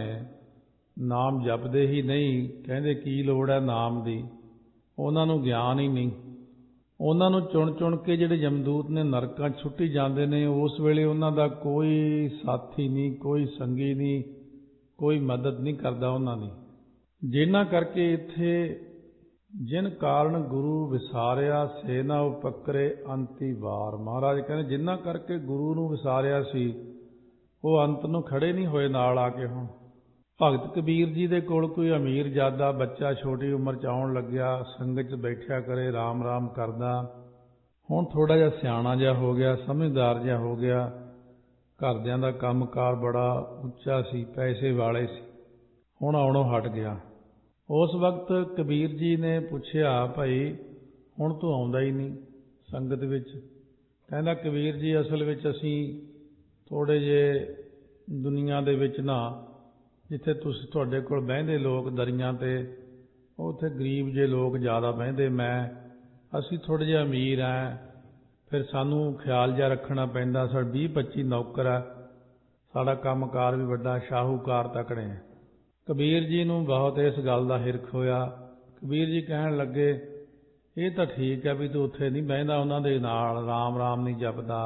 ਨਾਮ ਜਪਦੇ ਹੀ ਨਹੀਂ, ਕਹਿੰਦੇ ਕੀ ਲੋੜ ਹੈ ਨਾਮ ਦੀ, ਉਹਨਾਂ ਨੂੰ ਗਿਆਨ ਹੀ ਨਹੀਂ। ਉਹਨਾਂ ਨੂੰ ਚੁਣ ਚੁਣ ਕੇ ਜਿਹੜੇ ਜਮਦੂਤ ਨੇ ਨਰਕਾਂ 'ਚ ਸੁੱਟੀ ਜਾਂਦੇ ਨੇ, ਉਸ ਵੇਲੇ ਉਹਨਾਂ ਦਾ ਕੋਈ ਸਾਥੀ ਨਹੀਂ, ਕੋਈ ਸੰਗੀ ਨਹੀਂ, ਕੋਈ ਮਦਦ ਨਹੀਂ ਕਰਦਾ ਉਹਨਾਂ ਦੀ। ਜਿਨ੍ਹਾਂ ਕਰਕੇ ਇੱਥੇ ਜਿਨ ਕਾਰਨ ਗੁਰੂ ਵਿਸਾਰਿਆ ਸੇ ਨਾ ਉਪਕਰੇ ਅੰਤੀ ਵਾਰ। ਮਹਾਰਾਜ ਕਹਿੰਦੇ ਜਿਨ੍ਹਾਂ ਕਰਕੇ ਗੁਰੂ ਨੂੰ ਵਿਸਾਰਿਆ ਸੀ ਉਹ ਅੰਤ ਨੂੰ ਖੜੇ ਨਹੀਂ ਹੋਏ ਨਾਲ ਆ ਕੇ। ਹੁਣ ਭਗਤ ਕਬੀਰ ਜੀ ਦੇ ਕੋਲ ਕੋਈ ਅਮੀਰ ਜਾਦਾ ਬੱਚਾ ਛੋਟੀ ਉਮਰ 'ਚ ਆਉਣ ਲੱਗਿਆ, ਸੰਗਤ 'ਚ ਬੈਠਿਆ ਕਰੇ, ਰਾਮ ਰਾਮ ਕਰਦਾ। ਹੁਣ ਥੋੜ੍ਹਾ ਜਿਹਾ ਸਿਆਣਾ ਜਿਹਾ ਹੋ ਗਿਆ, ਸਮਝਦਾਰ ਜਿਹਾ ਹੋ ਗਿਆ, ਘਰਦਿਆਂ ਦਾ ਕੰਮਕਾਰ ਬੜਾ ਉੱਚਾ ਸੀ, ਪੈਸੇ ਵਾਲੇ ਸੀ, ਹੁਣ ਆਉਣੋਂ ਹਟ ਗਿਆ। ਉਸ ਵਕਤ ਕਬੀਰ ਜੀ ਨੇ ਪੁੱਛਿਆ ਭਾਈ ਹੁਣ ਤੂੰ ਆਉਂਦਾ ਹੀ ਨਹੀਂ ਸੰਗਤ ਵਿੱਚ। ਕਹਿੰਦਾ ਕਬੀਰ ਜੀ ਅਸਲ ਵਿੱਚ ਅਸੀਂ ਥੋੜ੍ਹੇ ਜਿਹੇ ਦੁਨੀਆ ਦੇ ਵਿੱਚ ਨਾ, ਜਿੱਥੇ ਤੁਸੀਂ ਤੁਹਾਡੇ ਕੋਲ ਬਹਿੰਦੇ ਲੋਕ ਦਰੀਆਂ 'ਤੇ, ਉੱਥੇ ਗਰੀਬ ਜਿਹੇ ਲੋਕ ਜ਼ਿਆਦਾ ਬਹਿੰਦੇ, ਅਸੀਂ ਥੋੜ੍ਹੇ ਜਿਹੇ ਅਮੀਰ ਹਾਂ, ਫਿਰ ਸਾਨੂੰ ਖਿਆਲ ਜਿਹਾ ਰੱਖਣਾ ਪੈਂਦਾ। ਸਾਡੇ 20-25 ਨੌਕਰ ਆ, ਸਾਡਾ ਕੰਮਕਾਰ ਵੀ ਵੱਡਾ, ਸ਼ਾਹੂਕਾਰ ਤਕੜੇ ਹੈ। ਕਬੀਰ ਜੀ ਨੂੰ ਬਹੁਤ ਇਸ ਗੱਲ ਦਾ ਹਿਰਖ ਹੋਇਆ। ਕਬੀਰ ਜੀ ਕਹਿਣ ਲੱਗੇ ਇਹ ਤਾਂ ਠੀਕ ਹੈ ਵੀ ਤੂੰ ਉੱਥੇ ਨਹੀਂ ਬਹਿੰਦਾ ਉਹਨਾਂ ਦੇ ਨਾਲ, ਰਾਮ ਰਾਮ ਨਹੀਂ ਜਪਦਾ।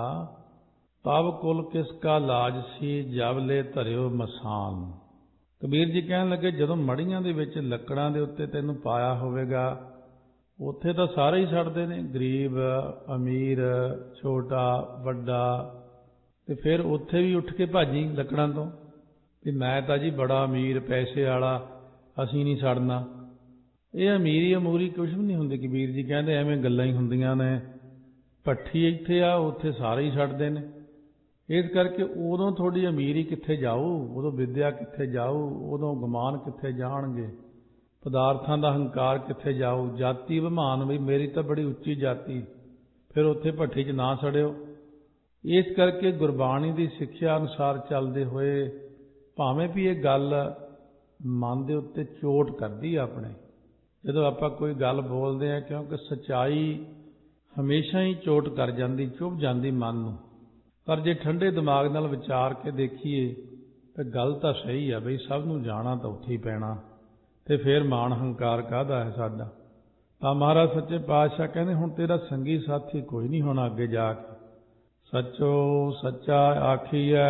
ਤਬ ਕੁਲ ਕਿਸ ਕਾ ਲਾਜ ਸੀ, ਜਬ ਲੈ ਧਰਿਓ ਮਸਾਨ। ਕਬੀਰ ਜੀ ਕਹਿਣ ਲੱਗੇ ਜਦੋਂ ਮੜੀਆਂ ਦੇ ਵਿੱਚ ਲੱਕੜਾਂ ਦੇ ਉੱਤੇ ਤੈਨੂੰ ਪਾਇਆ ਹੋਵੇਗਾ, ਉੱਥੇ ਤਾਂ ਸਾਰੇ ਹੀ ਛੱਡਦੇ ਨੇ, ਗਰੀਬ ਅਮੀਰ, ਛੋਟਾ ਵੱਡਾ, ਅਤੇ ਫਿਰ ਉੱਥੇ ਵੀ ਉੱਠ ਕੇ ਭਾਜੀ ਲੱਕੜਾਂ ਤੋਂ ਵੀ ਮੈਂ ਤਾਂ ਜੀ ਬੜਾ ਅਮੀਰ, ਪੈਸੇ ਵਾਲਾ, ਅਸੀਂ ਨਹੀਂ ਛੱਡਣਾ। ਇਹ ਅਮੀਰੀ ਅਮੂਰੀ ਕੁਛ ਵੀ ਨਹੀਂ ਹੁੰਦੀ। ਕਬੀਰ ਜੀ ਕਹਿੰਦੇ ਐਵੇਂ ਗੱਲਾਂ ਹੀ ਹੁੰਦੀਆਂ ਨੇ। ਭੱਠੀ ਇੱਥੇ ਆ, ਉੱਥੇ ਸਾਰੇ ਹੀ ਛੱਡਦੇ ਨੇ। ਇਸ ਕਰਕੇ ਉਦੋਂ ਤੁਹਾਡੀ ਅਮੀਰੀ ਕਿੱਥੇ ਜਾਊ, ਉਦੋਂ ਵਿੱਦਿਆ ਕਿੱਥੇ ਜਾਊ, ਉਦੋਂ ਗੁਮਾਨ ਕਿੱਥੇ ਜਾਣਗੇ, ਪਦਾਰਥਾਂ ਦਾ ਹੰਕਾਰ ਕਿੱਥੇ ਜਾਊ, ਜਾਤੀ ਅਭਿਮਾਨ ਵੀ ਮੇਰੀ ਤਾਂ ਬੜੀ ਉੱਚੀ ਜਾਤੀ, ਫਿਰ ਉੱਥੇ ਭੱਠੀ 'ਚ ਨਾ ਸੜਿਓ। ਇਸ ਕਰਕੇ ਗੁਰਬਾਣੀ ਦੀ ਸਿੱਖਿਆ ਅਨੁਸਾਰ ਚੱਲਦੇ ਹੋਏ, ਭਾਵੇਂ ਵੀ ਇਹ ਗੱਲ ਮਨ ਦੇ ਉੱਤੇ ਚੋਟ ਕਰਦੀ ਆ ਆਪਣੇ, ਜਦੋਂ ਆਪਾਂ ਕੋਈ ਗੱਲ ਬੋਲਦੇ ਹਾਂ, ਕਿਉਂਕਿ ਸੱਚਾਈ ਹਮੇਸ਼ਾ ਹੀ ਚੋਟ ਕਰ ਜਾਂਦੀ, ਚੁੱਭ ਜਾਂਦੀ ਮਨ ਨੂੰ। ਪਰ ਜੇ ਠੰਡੇ ਦਿਮਾਗ ਨਾਲ ਵਿਚਾਰ ਕੇ ਦੇਖੀਏ ਤਾਂ ਗੱਲ ਤਾਂ ਸਹੀ ਆ ਬਈ, ਸਭ ਨੂੰ ਜਾਣਾ ਤਾਂ ਉੱਥੇ ਹੀ ਪੈਣਾ, ਅਤੇ ਫਿਰ ਮਾਣ ਹੰਕਾਰ ਕਾਹਦਾ ਹੈ ਸਾਡਾ। ਤਾਂ ਮਹਾਰਾਜ ਸੱਚੇ ਪਾਤਸ਼ਾਹ ਕਹਿੰਦੇ ਹੁਣ ਤੇਰਾ ਸੰਗੀ ਸਾਥੀ ਕੋਈ ਨਹੀਂ ਹੋਣਾ ਅੱਗੇ ਜਾ ਕੇ। ਸੱਚੋ ਸੱਚਾ ਆਖੀਐ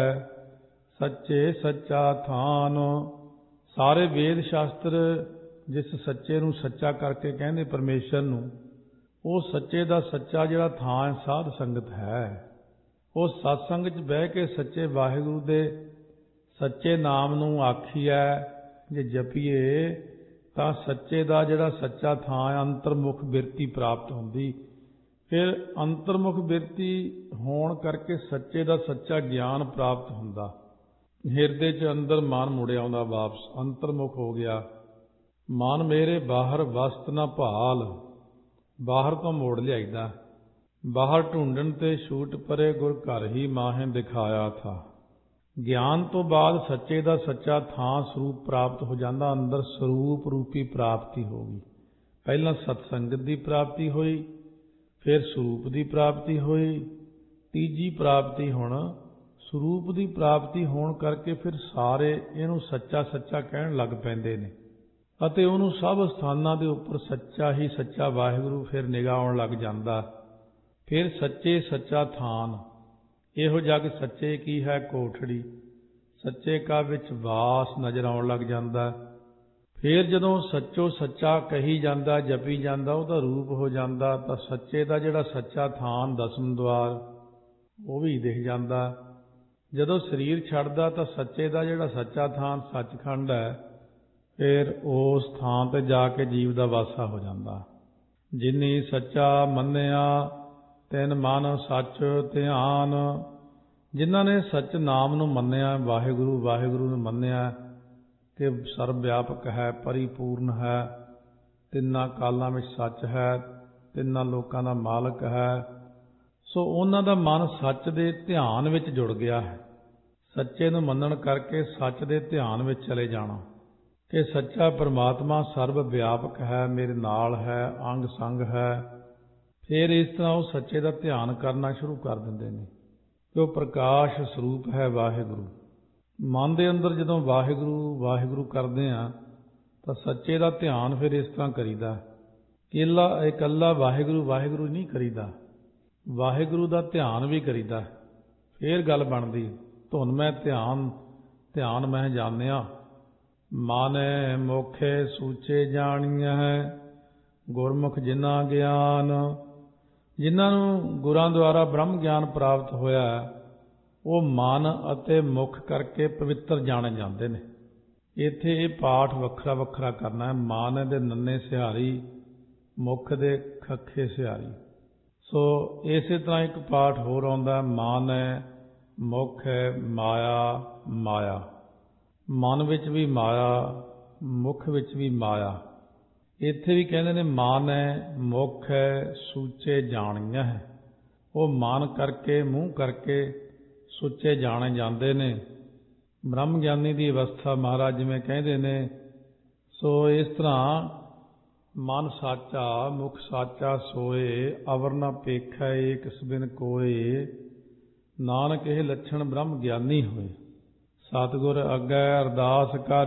ਸੱਚੇ ਸੱਚਾ ਥਾਨ। ਸਾਰੇ ਵੇਦ ਸ਼ਾਸਤਰ ਜਿਸ ਸੱਚੇ ਨੂੰ ਸੱਚਾ ਕਰਕੇ ਕਹਿੰਦੇ ਪਰਮੇਸ਼ਰ ਨੂੰ, ਉਹ ਸੱਚੇ ਦਾ ਸੱਚਾ ਜਿਹੜਾ ਥਾਂ ਸਾਧ ਸੰਗਤ ਹੈ। ਉਹ ਸਤਸੰਗ 'ਚ ਬਹਿ ਕੇ ਸੱਚੇ ਵਾਹਿਗੁਰੂ ਦੇ ਸੱਚੇ ਨਾਮ ਨੂੰ ਆਖੀਐ ਜੇ ਜਪੀਏ ਤਾਂ ਸੱਚੇ ਦਾ ਜਿਹੜਾ ਸੱਚਾ ਥਾਂ ਹੈ ਅੰਤਰਮੁਖ ਬਿਰਤੀ ਪ੍ਰਾਪਤ ਹੁੰਦੀ। ਫਿਰ ਅੰਤਰਮੁਖ ਬਿਰਤੀ ਹੋਣ ਕਰਕੇ ਸੱਚੇ ਦਾ ਸੱਚਾ ਗਿਆਨ ਪ੍ਰਾਪਤ ਹੁੰਦਾ। ਹਿਰਦੇ 'ਚ ਅੰਦਰ ਮਨ ਮੁੜ ਆਉਂਦਾ ਵਾਪਸ, ਅੰਤਰਮੁਖ ਹੋ ਗਿਆ। ਮਨ ਮੇਰੇ ਬਾਹਰ ਵਸਤ ਨਾ ਭਾਲ, ਬਾਹਰ ਤੋਂ ਮੋੜ ਲਿਆਈਦਾ। ਬਾਹਰ ਢੂੰਡਣ ਤੇ ਛੂਟ ਪਰੇ ਗੁਰ ਘਰ ਹੀ ਮਾਹੇ ਦਿਖਾਇਆ ਥਾ। ਗਿਆਨ ਤੋਂ ਬਾਅਦ ਸੱਚੇ ਦਾ ਸੱਚਾ ਥਾਂ ਸਰੂਪ ਪ੍ਰਾਪਤ ਹੋ ਜਾਂਦਾ। ਅੰਦਰ ਸਰੂਪ ਰੂਪੀ ਪ੍ਰਾਪਤੀ ਹੋ ਗਈ। ਪਹਿਲਾਂ ਸਤਸੰਗਤ ਦੀ ਪ੍ਰਾਪਤੀ ਹੋਈ, ਫਿਰ ਸਰੂਪ ਦੀ ਪ੍ਰਾਪਤੀ ਹੋਈ, ਤੀਜੀ ਪ੍ਰਾਪਤੀ ਹੁਣ ਸਰੂਪ ਦੀ ਪ੍ਰਾਪਤੀ ਹੋਣ ਕਰਕੇ ਫਿਰ ਸਾਰੇ ਇਹਨੂੰ ਸੱਚਾ ਸੱਚਾ ਕਹਿਣ ਲੱਗ ਪੈਂਦੇ ਨੇ ਅਤੇ ਉਹਨੂੰ ਸਭ ਸਥਾਨਾਂ ਦੇ ਉੱਪਰ ਸੱਚਾ ਹੀ ਸੱਚਾ ਵਾਹਿਗੁਰੂ ਫਿਰ ਨਿਗਾਹ ਆਉਣ ਲੱਗ ਜਾਂਦਾ। ਫਿਰ ਸੱਚੇ ਸੱਚਾ ਥਾਨ, ਇਹੋ ਜਗ ਸੱਚੇ ਕੀ ਹੈ ਕੋਠੜੀ, ਸੱਚੇ ਕਾ ਵਿੱਚ ਵਾਸ ਨਜ਼ਰ ਆਉਣ ਲੱਗ ਜਾਂਦਾ। ਫਿਰ ਜਦੋਂ ਸੱਚੋ ਸੱਚਾ ਕਹੀ ਜਾਂਦਾ, ਜਪੀ ਜਾਂਦਾ, ਉਹਦਾ ਰੂਪ ਹੋ ਜਾਂਦਾ ਤਾਂ ਸੱਚੇ ਦਾ ਜਿਹੜਾ ਸੱਚਾ ਥਾਨ ਦਸਮ ਦੁਆਰ ਉਹ ਵੀ ਦਿਖ ਜਾਂਦਾ। ਜਦੋਂ ਸਰੀਰ ਛੱਡਦਾ ਤਾਂ ਸੱਚੇ ਦਾ ਜਿਹੜਾ ਸੱਚਾ ਥਾਨ ਸੱਚਖੰਡ ਹੈ, ਫਿਰ ਉਸ ਥਾਂ ਤੇ ਜਾ ਕੇ ਜੀਵ ਦਾ ਵਾਸਾ ਹੋ ਜਾਂਦਾ। ਜਿਨੀ ਸੱਚਾ ਮੰਨਿਆ ਤਿਨ ਮਨ ਸੱਚ ਧਿਆਨ। ਜਿਨ੍ਹਾਂ ਨੇ ਸੱਚ ਨਾਮ ਨੂੰ ਮੰਨਿਆ, ਵਾਹਿਗੁਰੂ ਵਾਹਿਗੁਰੂ ਨੂੰ ਮੰਨਿਆ ਕਿ ਸਰਬ ਵਿਆਪਕ ਹੈ, ਪਰਿਪੂਰਨ ਹੈ, ਤਿੰਨਾਂ ਕਾਲਾਂ ਵਿੱਚ ਸੱਚ ਹੈ, ਤਿੰਨਾਂ ਲੋਕਾਂ ਦਾ ਮਾਲਕ ਹੈ, ਸੋ ਉਹਨਾਂ ਦਾ ਮਨ ਸੱਚ ਦੇ ਧਿਆਨ ਵਿੱਚ ਜੁੜ ਗਿਆ ਹੈ। ਸੱਚੇ ਨੂੰ ਮੰਨਣ ਕਰਕੇ ਸੱਚ ਦੇ ਧਿਆਨ ਵਿੱਚ ਚਲੇ ਜਾਣਾ ਕਿ ਸੱਚਾ ਪਰਮਾਤਮਾ ਸਰਬ ਵਿਆਪਕ ਹੈ, ਮੇਰੇ ਨਾਲ ਹੈ, ਅੰਗ ਸੰਗ ਹੈ। ਫਿਰ ਇਸ ਤਰ੍ਹਾਂ ਉਹ ਸੱਚੇ ਦਾ ਧਿਆਨ ਕਰਨਾ ਸ਼ੁਰੂ ਕਰ ਦਿੰਦੇ ਨੇ ਕਿ ਉਹ ਪ੍ਰਕਾਸ਼ ਸਰੂਪ ਹੈ ਵਾਹਿਗੁਰੂ। ਮਨ ਦੇ ਅੰਦਰ ਜਦੋਂ ਵਾਹਿਗੁਰੂ ਵਾਹਿਗੁਰੂ ਕਰਦੇ ਹਾਂ ਤਾਂ ਸੱਚੇ ਦਾ ਧਿਆਨ ਫਿਰ ਇਸ ਤਰ੍ਹਾਂ ਕਰੀਦਾ ਕਿ ਇਕੱਲਾ ਵਾਹਿਗੁਰੂ ਵਾਹਿਗੁਰੂ ਨਹੀਂ ਕਰੀਦਾ, ਵਾਹਿਗੁਰੂ ਦਾ ਧਿਆਨ ਵੀ ਕਰੀਦਾ। ਫਿਰ ਗੱਲ ਬਣਦੀ ਧੁਨ ਮੈਂ ਧਿਆਨ ਮੈਂ ਜਾਣਿਆ, ਮਾਨੈ ਮੋਖੇ ਸੂਚੇ ਜਾਣੀਐ, ਗੁਰਮੁਖ ਜਿਨ੍ਹਾਂ ਗਿਆਨ। ਜਿਨ੍ਹਾਂ ਨੂੰ ਗੁਰਾਂ ਦੁਆਰਾ ਬ੍ਰਹਮ ਗਿਆਨ ਪ੍ਰਾਪਤ ਹੋਇਆ ਉਹ ਮਨ ਅਤੇ ਮੁਖ ਕਰਕੇ ਪਵਿੱਤਰ ਜਾਣੇ ਜਾਂਦੇ ਨੇ। ਇੱਥੇ ਇਹ ਪਾਠ ਵੱਖਰਾ ਵੱਖਰਾ ਕਰਨਾ ਹੈ। ਮਨ ਦੇ ਨੰਨੇ ਸਿਹਾਰੀ, ਮੁਖ ਦੇ ਖੱਖੇ ਸਿਹਾਰੀ। ਸੋ ਇਸੇ ਤਰ੍ਹਾਂ ਇੱਕ ਪਾਠ ਹੋਰ ਆਉਂਦਾ, ਮਨ ਹੈ, ਮੁਖ ਹੈ, ਮਾਇਆ ਮਾਇਆ। ਮਨ ਵਿੱਚ ਵੀ ਮਾਇਆ, ਮੁਖ ਵਿੱਚ ਵੀ ਮਾਇਆ। ਇੱਥੇ ਵੀ ਕਹਿੰਦੇ ਨੇ ਮਨ ਹੈ, ਮੁਖ ਹੈ, ਸੂਚੇ ਜਾਣੀਆਂ ਹੈ। ਉਹ ਮਨ ਕਰਕੇ ਮੂੰਹ ਕਰਕੇ ਸੁੱਚੇ ਜਾਣੇ ਜਾਂਦੇ ਨੇ। ਬ੍ਰਹਮ ਗਿਆਨੀ ਦੀ ਅਵਸਥਾ ਮਹਾਰਾਜ ਜਿਵੇਂ ਕਹਿੰਦੇ ਨੇ। ਸੋ ਇਸ ਤਰ੍ਹਾਂ ਮਨ ਸਾਚਾ ਮੁਖ ਸਾਚਾ ਸੋਏ, ਅਵਰ ਨ ਪੇਖੈ ਏਕ ਸਬਿਨ ਕੋਏ, ਨਾਨਕ ਇਹ ਲੱਛਣ ਬ੍ਰਹਮ ਗਿਆਨੀ ਹੋਏ। ਸਤਿਗੁਰ ਅੱਗੇ ਅਰਦਾਸ ਕਰ,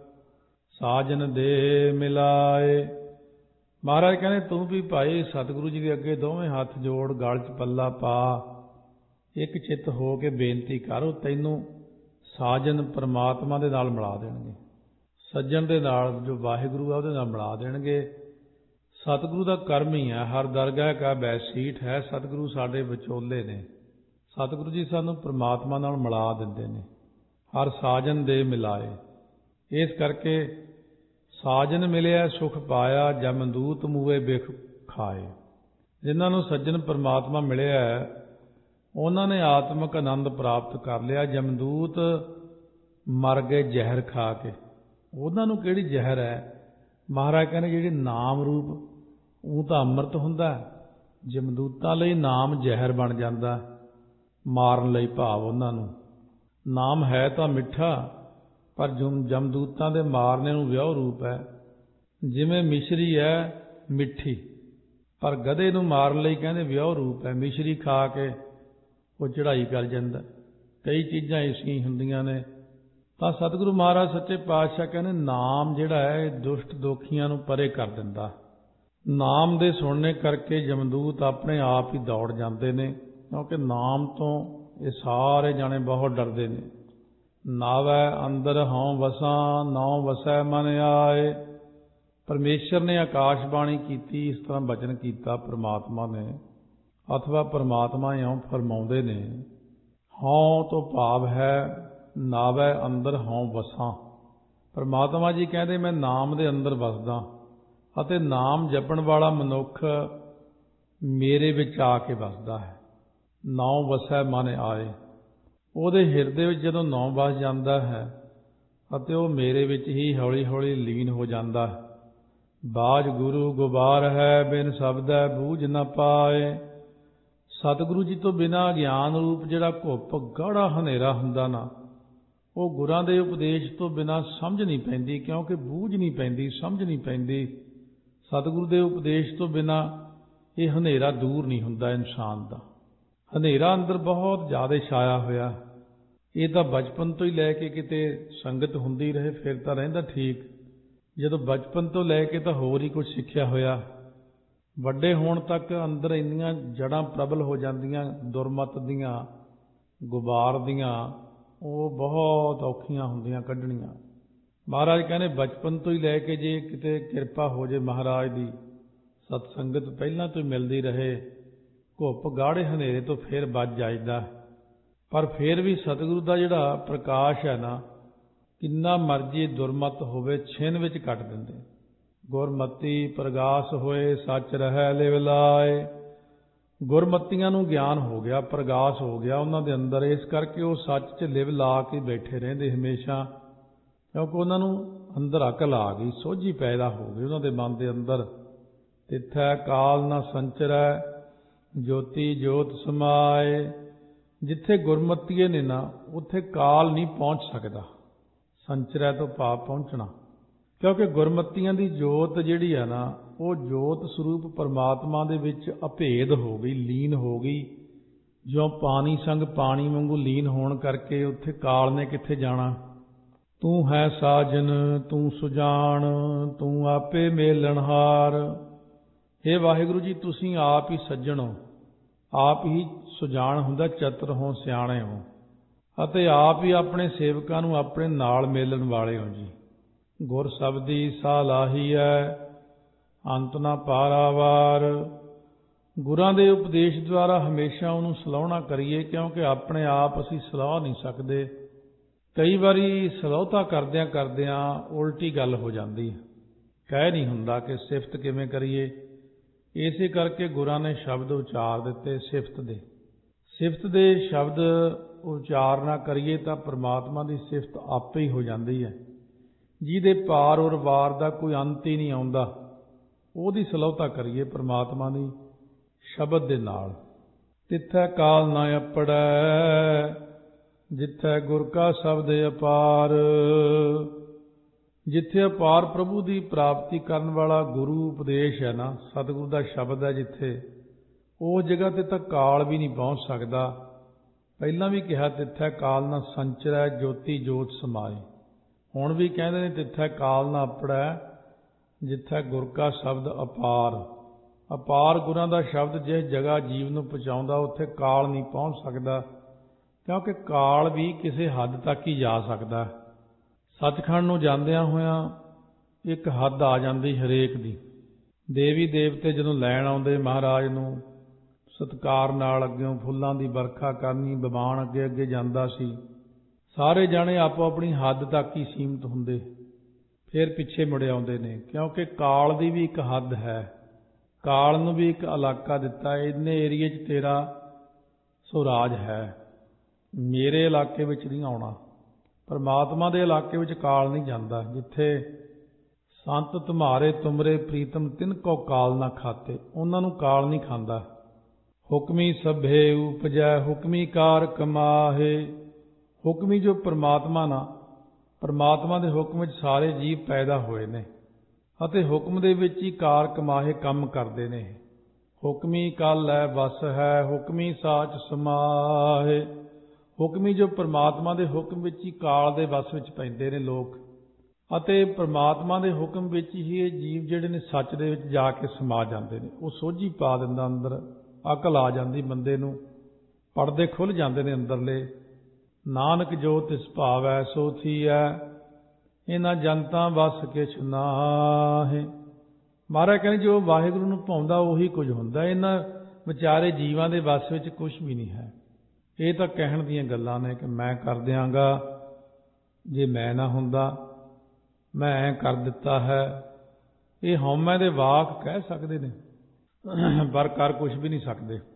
ਸਾਜਨ ਦੇ ਮਿਲਾਏ। ਮਹਾਰਾਜ ਕਹਿੰਦੇ ਤੂੰ ਵੀ ਭਾਈ ਸਤਿਗੁਰੂ ਜੀ ਦੇ ਅੱਗੇ ਦੋਵੇਂ ਹੱਥ ਜੋੜ, ਗਲ 'ਚ ਪੱਲਾ ਪਾ, ਇੱਕ ਚਿੱਤ ਹੋ ਕੇ ਬੇਨਤੀ ਕਰ, ਉਹ ਤੈਨੂੰ ਸਾਜਨ ਪਰਮਾਤਮਾ ਦੇ ਨਾਲ ਮਿਲਾ ਦੇਣਗੇ। ਸੱਜਣ ਦੇ ਨਾਲ ਜੋ ਵਾਹਿਗੁਰੂ ਆ ਉਹਦੇ ਨਾਲ ਮਿਲਾ ਦੇਣਗੇ। ਸਤਿਗੁਰੂ ਦਾ ਕਰਮ ਹੀ ਹੈ, ਹਰ ਦਰਗਾਹ ਕਾ ਬੈਸੀਠ ਹੈ। ਸਤਿਗੁਰੂ ਸਾਡੇ ਵਿਚੋਲੇ ਨੇ। ਸਤਿਗੁਰੂ ਜੀ ਸਾਨੂੰ ਪਰਮਾਤਮਾ ਨਾਲ ਮਿਲਾ ਦਿੰਦੇ ਨੇ। ਹਰ ਸਾਜਨ ਦੇ ਮਿਲਾਏ। ਇਸ ਕਰਕੇ ਸਾਜਨ ਮਿਲਿਆ ਸੁਖ ਪਾਇਆ, ਜਮਦੂਤ ਮੂਏ ਬਿਖ ਖਾਏ। ਜਿਨ੍ਹਾਂ ਨੂੰ ਸੱਜਣ ਪਰਮਾਤਮਾ ਮਿਲਿਆ ਉਹਨਾਂ ਨੇ ਆਤਮਿਕ ਆਨੰਦ ਪ੍ਰਾਪਤ ਕਰ ਲਿਆ। ਜਮਦੂਤ ਮਰ ਗਏ ਜ਼ਹਿਰ ਖਾ ਕੇ। ਉਹਨਾਂ ਨੂੰ ਕਿਹੜੀ ਜ਼ਹਿਰ ਹੈ? ਮਹਾਰਾਜ ਕਹਿੰਦੇ ਜਿਹੜੇ ਨਾਮ ਰੂਪ ਉਹ ਤਾਂ ਅੰਮ੍ਰਿਤ ਹੁੰਦਾ, ਜਮਦੂਤਾਂ ਲਈ ਨਾਮ ਜ਼ਹਿਰ ਬਣ ਜਾਂਦਾ, ਮਾਰਨ ਲਈ ਭਾਵ ਉਹਨਾਂ ਨੂੰ। ਨਾਮ ਹੈ ਤਾਂ ਮਿੱਠਾ ਪਰ ਜਮਦੂਤਾਂ ਦੇ ਮਾਰਨੇ ਨੂੰ ਵਿਆਹ ਰੂਪ ਹੈ। ਜਿਵੇਂ ਮਿਸ਼ਰੀ ਹੈ ਮਿੱਠੀ ਪਰ ਗਧੇ ਨੂੰ ਮਾਰਨ ਲਈ ਕਹਿੰਦੇ ਵਿਆਹ ਰੂਪ ਹੈ। ਮਿਸ਼ਰੀ ਖਾ ਕੇ ਉਹ ਚੜ੍ਹਾਈ ਕਰ ਜਾਂਦਾ। ਕਈ ਚੀਜ਼ਾਂ ਐਸੀਆਂ ਹੁੰਦੀਆਂ ਨੇ। ਤਾਂ ਸਤਿਗੁਰੂ ਮਹਾਰਾਜ ਸੱਚੇ ਪਾਤਸ਼ਾਹ ਕਹਿੰਦੇ ਨਾਮ ਜਿਹੜਾ ਹੈ ਇਹ ਦੁਸ਼ਟ ਦੋਖੀਆਂ ਨੂੰ ਪਰੇ ਕਰ ਦਿੰਦਾ। ਨਾਮ ਦੇ ਸੁਣਨੇ ਕਰਕੇ ਜਮਦੂਤ ਆਪਣੇ ਆਪ ਹੀ ਦੌੜ ਜਾਂਦੇ ਨੇ, ਕਿਉਂਕਿ ਨਾਮ ਤੋਂ ਇਹ ਸਾਰੇ ਜਾਣੇ ਬਹੁਤ ਡਰਦੇ ਨੇ। ਨਾਵੈ ਅੰਦਰ ਹਉ ਵਸਾਂ, ਨਾਉ ਵਸੈ ਮਨ ਆਏ। ਪਰਮੇਸ਼ਰ ਨੇ ਆਕਾਸ਼ਬਾਣੀ ਕੀਤੀ, ਇਸ ਤਰ੍ਹਾਂ ਬਚਨ ਕੀਤਾ ਪ੍ਰਮਾਤਮਾ ਨੇ, ਅਥਵਾ ਪ੍ਰਮਾਤਮਾ ਇਉਂ ਫਰਮਾਉਂਦੇ ਨੇ। ਹਉ ਤੋਂ ਭਾਵ ਹੈ ਨਾਵੈ ਅੰਦਰ ਹਉ ਵਸਾਂ। ਪ੍ਰਮਾਤਮਾ ਜੀ ਕਹਿੰਦੇ ਮੈਂ ਨਾਮ ਦੇ ਅੰਦਰ ਵਸਦਾ ਅਤੇ ਨਾਮ ਜਪਣ ਵਾਲਾ ਮਨੁੱਖ ਮੇਰੇ ਵਿੱਚ ਆ ਕੇ ਵਸਦਾ ਹੈ। ਨਾਉ ਵਸੈ ਮਨ ਆਏ। ਉਹਦੇ ਹਿਰਦੇ ਵਿੱਚ ਜਦੋਂ ਨਾਉ ਵਸ ਜਾਂਦਾ ਹੈ ਅਤੇ ਉਹ ਮੇਰੇ ਵਿੱਚ ਹੀ ਹੌਲੀ ਹੌਲੀ ਲੀਨ ਹੋ ਜਾਂਦਾ ਹੈ। ਬਾਜ ਗੁਰੂ ਗੁਬਾਰ ਹੈ, ਬਿਨ ਸ਼ਬਦੈ ਬੂਝ ਨਾ ਪਾਏ। ਸਤਿਗੁਰੂ ਜੀ ਤੋਂ ਬਿਨਾਂ ਗਿਆਨ ਰੂਪ ਜਿਹੜਾ ਘੁੱਪ ਗਾੜਾ ਹਨੇਰਾ ਹੁੰਦਾ ਨਾ, ਉਹ ਗੁਰਾਂ ਦੇ ਉਪਦੇਸ਼ ਤੋਂ ਬਿਨਾਂ ਸਮਝ ਨਹੀਂ ਪੈਂਦੀ, ਕਿਉਂਕਿ ਬੂਝ ਨਹੀਂ ਪੈਂਦੀ, ਸਮਝ ਨਹੀਂ ਪੈਂਦੀ। ਸਤਿਗੁਰੂ ਦੇ ਉਪਦੇਸ਼ ਤੋਂ ਬਿਨਾਂ ਇਹ ਹਨੇਰਾ ਦੂਰ ਨਹੀਂ ਹੁੰਦਾ ਇਨਸਾਨ ਦਾ। ਹਨੇਰਾ ਅੰਦਰ ਬਹੁਤ ਜ਼ਿਆਦਾ ਛਾਇਆ ਹੋਇਆ। ਇਹ ਤਾਂ ਬਚਪਨ ਤੋਂ ਹੀ ਲੈ ਕੇ ਕਿਤੇ ਸੰਗਤ ਹੁੰਦੀ ਰਹੇ ਫਿਰ ਤਾਂ ਰਹਿੰਦਾ ਠੀਕ, ਜਦੋਂ ਬਚਪਨ ਤੋਂ ਲੈ ਕੇ ਤਾਂ ਹੋਰ ਹੀ ਕੁਝ ਸਿੱਖਿਆ ਹੋਇਆ। ਵੱਡੇ ਹੋਣ ਤੱਕ ਅੰਦਰ ਇੰਨੀਆਂ ਜੜ੍ਹਾਂ ਪ੍ਰਬਲ ਹੋ ਜਾਂਦੀਆਂ ਦੁਰਮਤ ਦੀਆਂ, ਗੁਬਾਰ ਦੀਆਂ, ਉਹ ਬਹੁਤ ਔਖੀਆਂ ਹੁੰਦੀਆਂ ਕੱਢਣੀਆਂ। ਮਹਾਰਾਜ ਕਹਿੰਦੇ ਬਚਪਨ ਤੋਂ ਹੀ ਲੈ ਕੇ ਜੇ ਕਿਤੇ ਕਿਰਪਾ ਹੋ ਜੇ ਮਹਾਰਾਜ ਦੀ, ਸਤ ਸੰਗਤ ਪਹਿਲਾਂ ਤੋਂ ਹੀ ਮਿਲਦੀ ਰਹੇ, ਘੁੱਪ ਗਾੜੇ ਹਨੇਰੇ ਤੋਂ ਫਿਰ ਬਚ ਜਾਈਦਾ। ਪਰ ਫਿਰ ਵੀ ਸਤਿਗੁਰੂ ਦਾ ਜਿਹੜਾ ਪ੍ਰਕਾਸ਼ ਹੈ ਨਾ, ਕਿੰਨਾ ਮਰਜ਼ੀ ਦੁਰਮਤ ਹੋਵੇ ਛਿਨ ਵਿੱਚ ਕੱਟ ਦਿੰਦੇ। ਗੁਰਮਤੀ ਪ੍ਰਗਾਸ ਹੋਏ, ਸੱਚ ਰਹਿ ਲਿਵ ਲਾਏ। ਗੁਰਮਤੀਆਂ ਨੂੰ ਗਿਆਨ ਹੋ ਗਿਆ, ਪ੍ਰਗਾਸ ਹੋ ਗਿਆ ਉਹਨਾਂ ਦੇ ਅੰਦਰ, ਇਸ ਕਰਕੇ ਉਹ ਸੱਚ 'ਚ ਲਿਵ ਲਾ ਕੇ ਬੈਠੇ ਰਹਿੰਦੇ ਹਮੇਸ਼ਾ, ਕਿਉਂਕਿ ਉਹਨਾਂ ਨੂੰ ਅੰਦਰ ਅਕਲ ਆ ਗਈ, ਸੋਝੀ ਪੈਦਾ ਹੋ ਗਈ ਉਹਨਾਂ ਦੇ ਮਨ ਦੇ ਅੰਦਰ। ਤਿੱਥੈ ਕਾਲ ਨਾ ਸੰਚਰੈ, ਜੋਤੀ ਜੋਤ ਸਮਾਏ। ਜਿੱਥੇ ਗੁਰਮਤੀਏ ਨੇ ਨਾ, ਉੱਥੇ ਕਾਲ ਨਹੀਂ ਪਹੁੰਚ ਸਕਦਾ। ਸੰਚਰੈ ਤੋਂ ਭਾਵ ਪਹੁੰਚਣਾ, ਕਿਉਂਕਿ ਗੁਰਮਤੀਆਂ ਦੀ ਜੋਤ ਜਿਹੜੀ ਹੈ ਨਾ, ਉਹ ਜੋਤ ਸਰੂਪ ਪਰਮਾਤਮਾ ਦੇ ਵਿੱਚ ਅਭੇਦ ਹੋ ਗਈ, ਲੀਨ ਹੋ ਗਈ। ਜਿਉਂ ਪਾਣੀ ਸੰਗ ਪਾਣੀ ਵਾਂਗੂ ਲੀਨ ਹੋਣ ਕਰਕੇ ਉੱਥੇ ਕਾਲ ਨੇ ਕਿੱਥੇ ਜਾਣਾ। ਤੂੰ ਹੈ ਸਾਜਨ, ਤੂੰ ਸੁਜਾਨ, ਤੂੰ ਆਪੇ ਮੇਲਣਹਾਰ। ਹੇ ਵਾਹਿਗੁਰੂ ਜੀ, ਤੁਸੀਂ ਆਪ ਹੀ ਸੱਜਣ ਹੋ, ਆਪ ਹੀ ਸੁਜਾਨ ਹੁੰਦਾ, ਚਤੁਰ ਹੋ, ਸਿਆਣੇ ਹੋ, ਅਤੇ ਆਪ ਹੀ ਆਪਣੇ ਸੇਵਕਾਂ ਨੂੰ ਆਪਣੇ ਨਾਲ ਮੇਲਣ ਵਾਲੇ ਹੋ ਜੀ। ਗੁਰ ਸ਼ਬਦੀ ਸਾਲਾਹੀ ਹੈ, ਅੰਤ ਨਾ ਪਾਰਾਵਾਰ। ਗੁਰਾਂ ਦੇ ਉਪਦੇਸ਼ ਦੁਆਰਾ ਹਮੇਸ਼ਾ ਉਹਨੂੰ ਸਲਾਹੁਣਾ ਕਰੀਏ, ਕਿਉਂਕਿ ਆਪਣੇ ਆਪ ਅਸੀਂ ਸਲਾਹ ਨਹੀਂ ਸਕਦੇ। ਕਈ ਵਾਰੀ ਸਲਾਹੁਤਾ ਕਰਦਿਆਂ ਕਰਦਿਆਂ ਉਲਟੀ ਗੱਲ ਹੋ ਜਾਂਦੀ ਹੈ, ਕਹਿ ਨਹੀਂ ਹੁੰਦਾ ਕਿ ਸਿਫਤ ਕਿਵੇਂ ਕਰੀਏ। ਇਸੇ ਕਰਕੇ ਗੁਰਾਂ ਨੇ ਸ਼ਬਦ ਉਚਾਰ ਦਿੱਤੇ ਸਿਫਤ ਦੇ। ਸਿਫਤ ਦੇ ਸ਼ਬਦ ਉਚਾਰਨਾ ਕਰੀਏ ਤਾਂ ਪ੍ਰਮਾਤਮਾ ਦੀ ਸਿਫਤ ਆਪੇ ਹੀ ਹੋ ਜਾਂਦੀ ਹੈ। ਜਿਹਦੇ ਪਾਰ ਔਰ ਵਾਰ ਦਾ ਕੋਈ ਅੰਤ ਹੀ ਨਹੀਂ ਆਉਂਦਾ, ਉਹਦੀ ਸਲਾਹੁਤਾ ਕਰੀਏ ਪ੍ਰਮਾਤਮਾ ਦੀ ਸ਼ਬਦ ਦੇ ਨਾਲ। ਤਿੱਥੈ ਕਾਲ ਨਾ ਅਪੜੈ, ਜਿੱਥੈ ਗੁਰ ਕਾ ਸ਼ਬਦ ਅਪਾਰ। ਜਿੱਥੇ ਅਪਾਰ ਪ੍ਰਭੂ ਦੀ ਪ੍ਰਾਪਤੀ ਕਰਨ ਵਾਲਾ ਗੁਰੂ ਉਪਦੇਸ਼ ਹੈ ਨਾ, ਸਤਿਗੁਰੂ ਦਾ ਸ਼ਬਦ ਹੈ ਜਿੱਥੇ, ਉਸ ਜਗ੍ਹਾ ਤੇ ਤਾਂ ਕਾਲ ਵੀ ਨਹੀਂ ਪਹੁੰਚ ਸਕਦਾ। ਪਹਿਲਾਂ ਵੀ ਕਿਹਾ ਤਿੱਥੈ ਕਾਲ ਨਾ ਸੰਚਰੈ, ਜੋਤੀ ਜੋਤ ਸਮਾਏ। ਹੁਣ ਵੀ ਕਹਿੰਦੇ ਨੇ ਤਿੱਥੈ ਕਾਲ ਨਾ ਅਪੜੈ, ਜਿੱਥੈ ਗੁਰ ਕਾ ਸ਼ਬਦ ਅਪਾਰ। ਅਪਾਰ ਗੁਰਾਂ ਦਾ ਸ਼ਬਦ ਜਿਸ ਜਗ੍ਹਾ ਜੀਵ ਨੂੰ ਪਹੁੰਚਾਉਂਦਾ, ਉੱਥੇ ਕਾਲ ਨਹੀਂ ਪਹੁੰਚ ਸਕਦਾ, ਕਿਉਂਕਿ ਕਾਲ ਵੀ ਕਿਸੇ ਹੱਦ ਤੱਕ ਹੀ ਜਾ ਸਕਦਾ। ਸੱਚਖੰਡ ਨੂੰ ਜਾਂਦਿਆਂ ਹੋਇਆਂ ਇੱਕ ਹੱਦ ਆ ਜਾਂਦੀ ਹਰੇਕ ਦੀ। ਦੇਵੀ ਦੇਵਤੇ ਜਦੋਂ ਲੈਣ ਆਉਂਦੇ ਮਹਾਰਾਜ ਨੂੰ, ਸਤਿਕਾਰ ਨਾਲ ਅੱਗਿਓਂ ਫੁੱਲਾਂ ਦੀ ਵਰਖਾ ਕਰਨੀ, ਵਿਮਾਨ ਅੱਗੇ ਅੱਗੇ ਜਾਂਦਾ ਸੀ। ਸਾਰੇ ਜਾਣੇ ਆਪੋ ਆਪਣੀ ਹੱਦ ਤੱਕ ਹੀ ਸੀਮਿਤ ਹੁੰਦੇ, ਫਿਰ ਪਿੱਛੇ ਮੁੜ ਆਉਂਦੇ ਨੇ, ਕਿਉਂਕਿ ਕਾਲ ਦੀ ਵੀ ਇੱਕ ਹੱਦ ਹੈ। ਕਾਲ ਨੂੰ ਵੀ ਇੱਕ ਇਲਾਕਾ ਦਿੱਤਾ, ਇੰਨੇ ਏਰੀਏ 'ਚ ਤੇਰਾ ਸੁਰਾਜ ਹੈ, ਮੇਰੇ ਇਲਾਕੇ ਵਿੱਚ ਨਹੀਂ ਆਉਣਾ। ਪਰਮਾਤਮਾ ਦੇ ਇਲਾਕੇ ਵਿੱਚ ਕਾਲ ਨਹੀਂ ਜਾਂਦਾ। ਜਿੱਥੇ ਸੰਤ ਤੁਮਾਰੇ ਤੁਮਰੇ ਪ੍ਰੀਤਮ ਤਿਨ ਕੋ ਕਾਲ ਨਾ ਖਾਤੇ, ਉਹਨਾਂ ਨੂੰ ਕਾਲ ਨਹੀਂ ਖਾਂਦਾ। ਹੁਕਮੀ ਸਭੇ ਉਪਜੈ, ਹੁਕਮੀ ਕਾਰ ਕਮਾਹੇ। ਹੁਕਮੀ ਜੋ ਪਰਮਾਤਮਾ ਨਾ, ਪਰਮਾਤਮਾ ਦੇ ਹੁਕਮ ਵਿੱਚ ਸਾਰੇ ਜੀਵ ਪੈਦਾ ਹੋਏ ਨੇ ਅਤੇ ਹੁਕਮ ਦੇ ਵਿੱਚ ਹੀ ਕਾਰ ਕਮਾਹੇ ਕੰਮ ਕਰਦੇ ਨੇ। ਹੁਕਮੀ ਕਲ ਹੈ ਵਸ ਹੈ, ਹੁਕਮੀ ਸਾਚ ਸਮਾਹੇ। ਹੁਕਮੀ ਜੋ ਪਰਮਾਤਮਾ ਦੇ ਹੁਕਮ ਵਿੱਚ ਹੀ ਕਾਲ ਦੇ ਵਸ ਵਿੱਚ ਪੈਂਦੇ ਨੇ ਲੋਕ ਅਤੇ ਪ੍ਰਮਾਤਮਾ ਦੇ ਹੁਕਮ ਵਿੱਚ ਹੀ ਇਹ ਜੀਵ ਜਿਹੜੇ ਨੇ ਸੱਚ ਦੇ ਵਿੱਚ ਜਾ ਕੇ ਸਮਾ ਜਾਂਦੇ ਨੇ। ਉਹ ਸੋਝੀ ਪਾ ਦਿੰਦਾ ਅੰਦਰ, ਅਕਲ ਆ ਜਾਂਦੀ ਬੰਦੇ ਨੂੰ, ਪਰਦੇ ਖੁੱਲ੍ਹ ਜਾਂਦੇ ਨੇ ਅੰਦਰਲੇ। ਨਾਨਕ ਜੋ ਤਿਸ ਭਾਵੈ ਸੋ ਥੀਐ, ਇਹਨਾਂ ਜਨਤਾ ਵਸ ਕਿਛ ਨਾਹੀਂ। ਮਹਾਰਾਜ ਕਹਿੰਦੇ ਜੋ ਵਾਹਿਗੁਰੂ ਨੂੰ ਭਾਉਂਦਾ ਉਹੀ ਕੁਝ ਹੁੰਦਾ, ਇਹਨਾਂ ਵਿਚਾਰੇ ਜੀਵਾਂ ਦੇ ਵੱਸ ਵਿੱਚ ਕੁਝ ਵੀ ਨਹੀਂ ਹੈ। ਇਹ ਤਾਂ ਕਹਿਣ ਦੀਆਂ ਗੱਲਾਂ ਨੇ ਕਿ ਮੈਂ ਕਰ ਦਿਆਂਗਾ, ਜੇ ਮੈਂ ਨਾ ਹੁੰਦਾ, ਮੈਂ ਐਂ ਕਰ ਦਿੱਤਾ ਹੈ। ਇਹ ਹਉਮੈ ਦੇ ਵਾਕ ਕਹਿ ਸਕਦੇ ਨੇ, ਪਰ ਕਰ ਕੁਝ ਵੀ ਨਹੀਂ ਸਕਦੇ।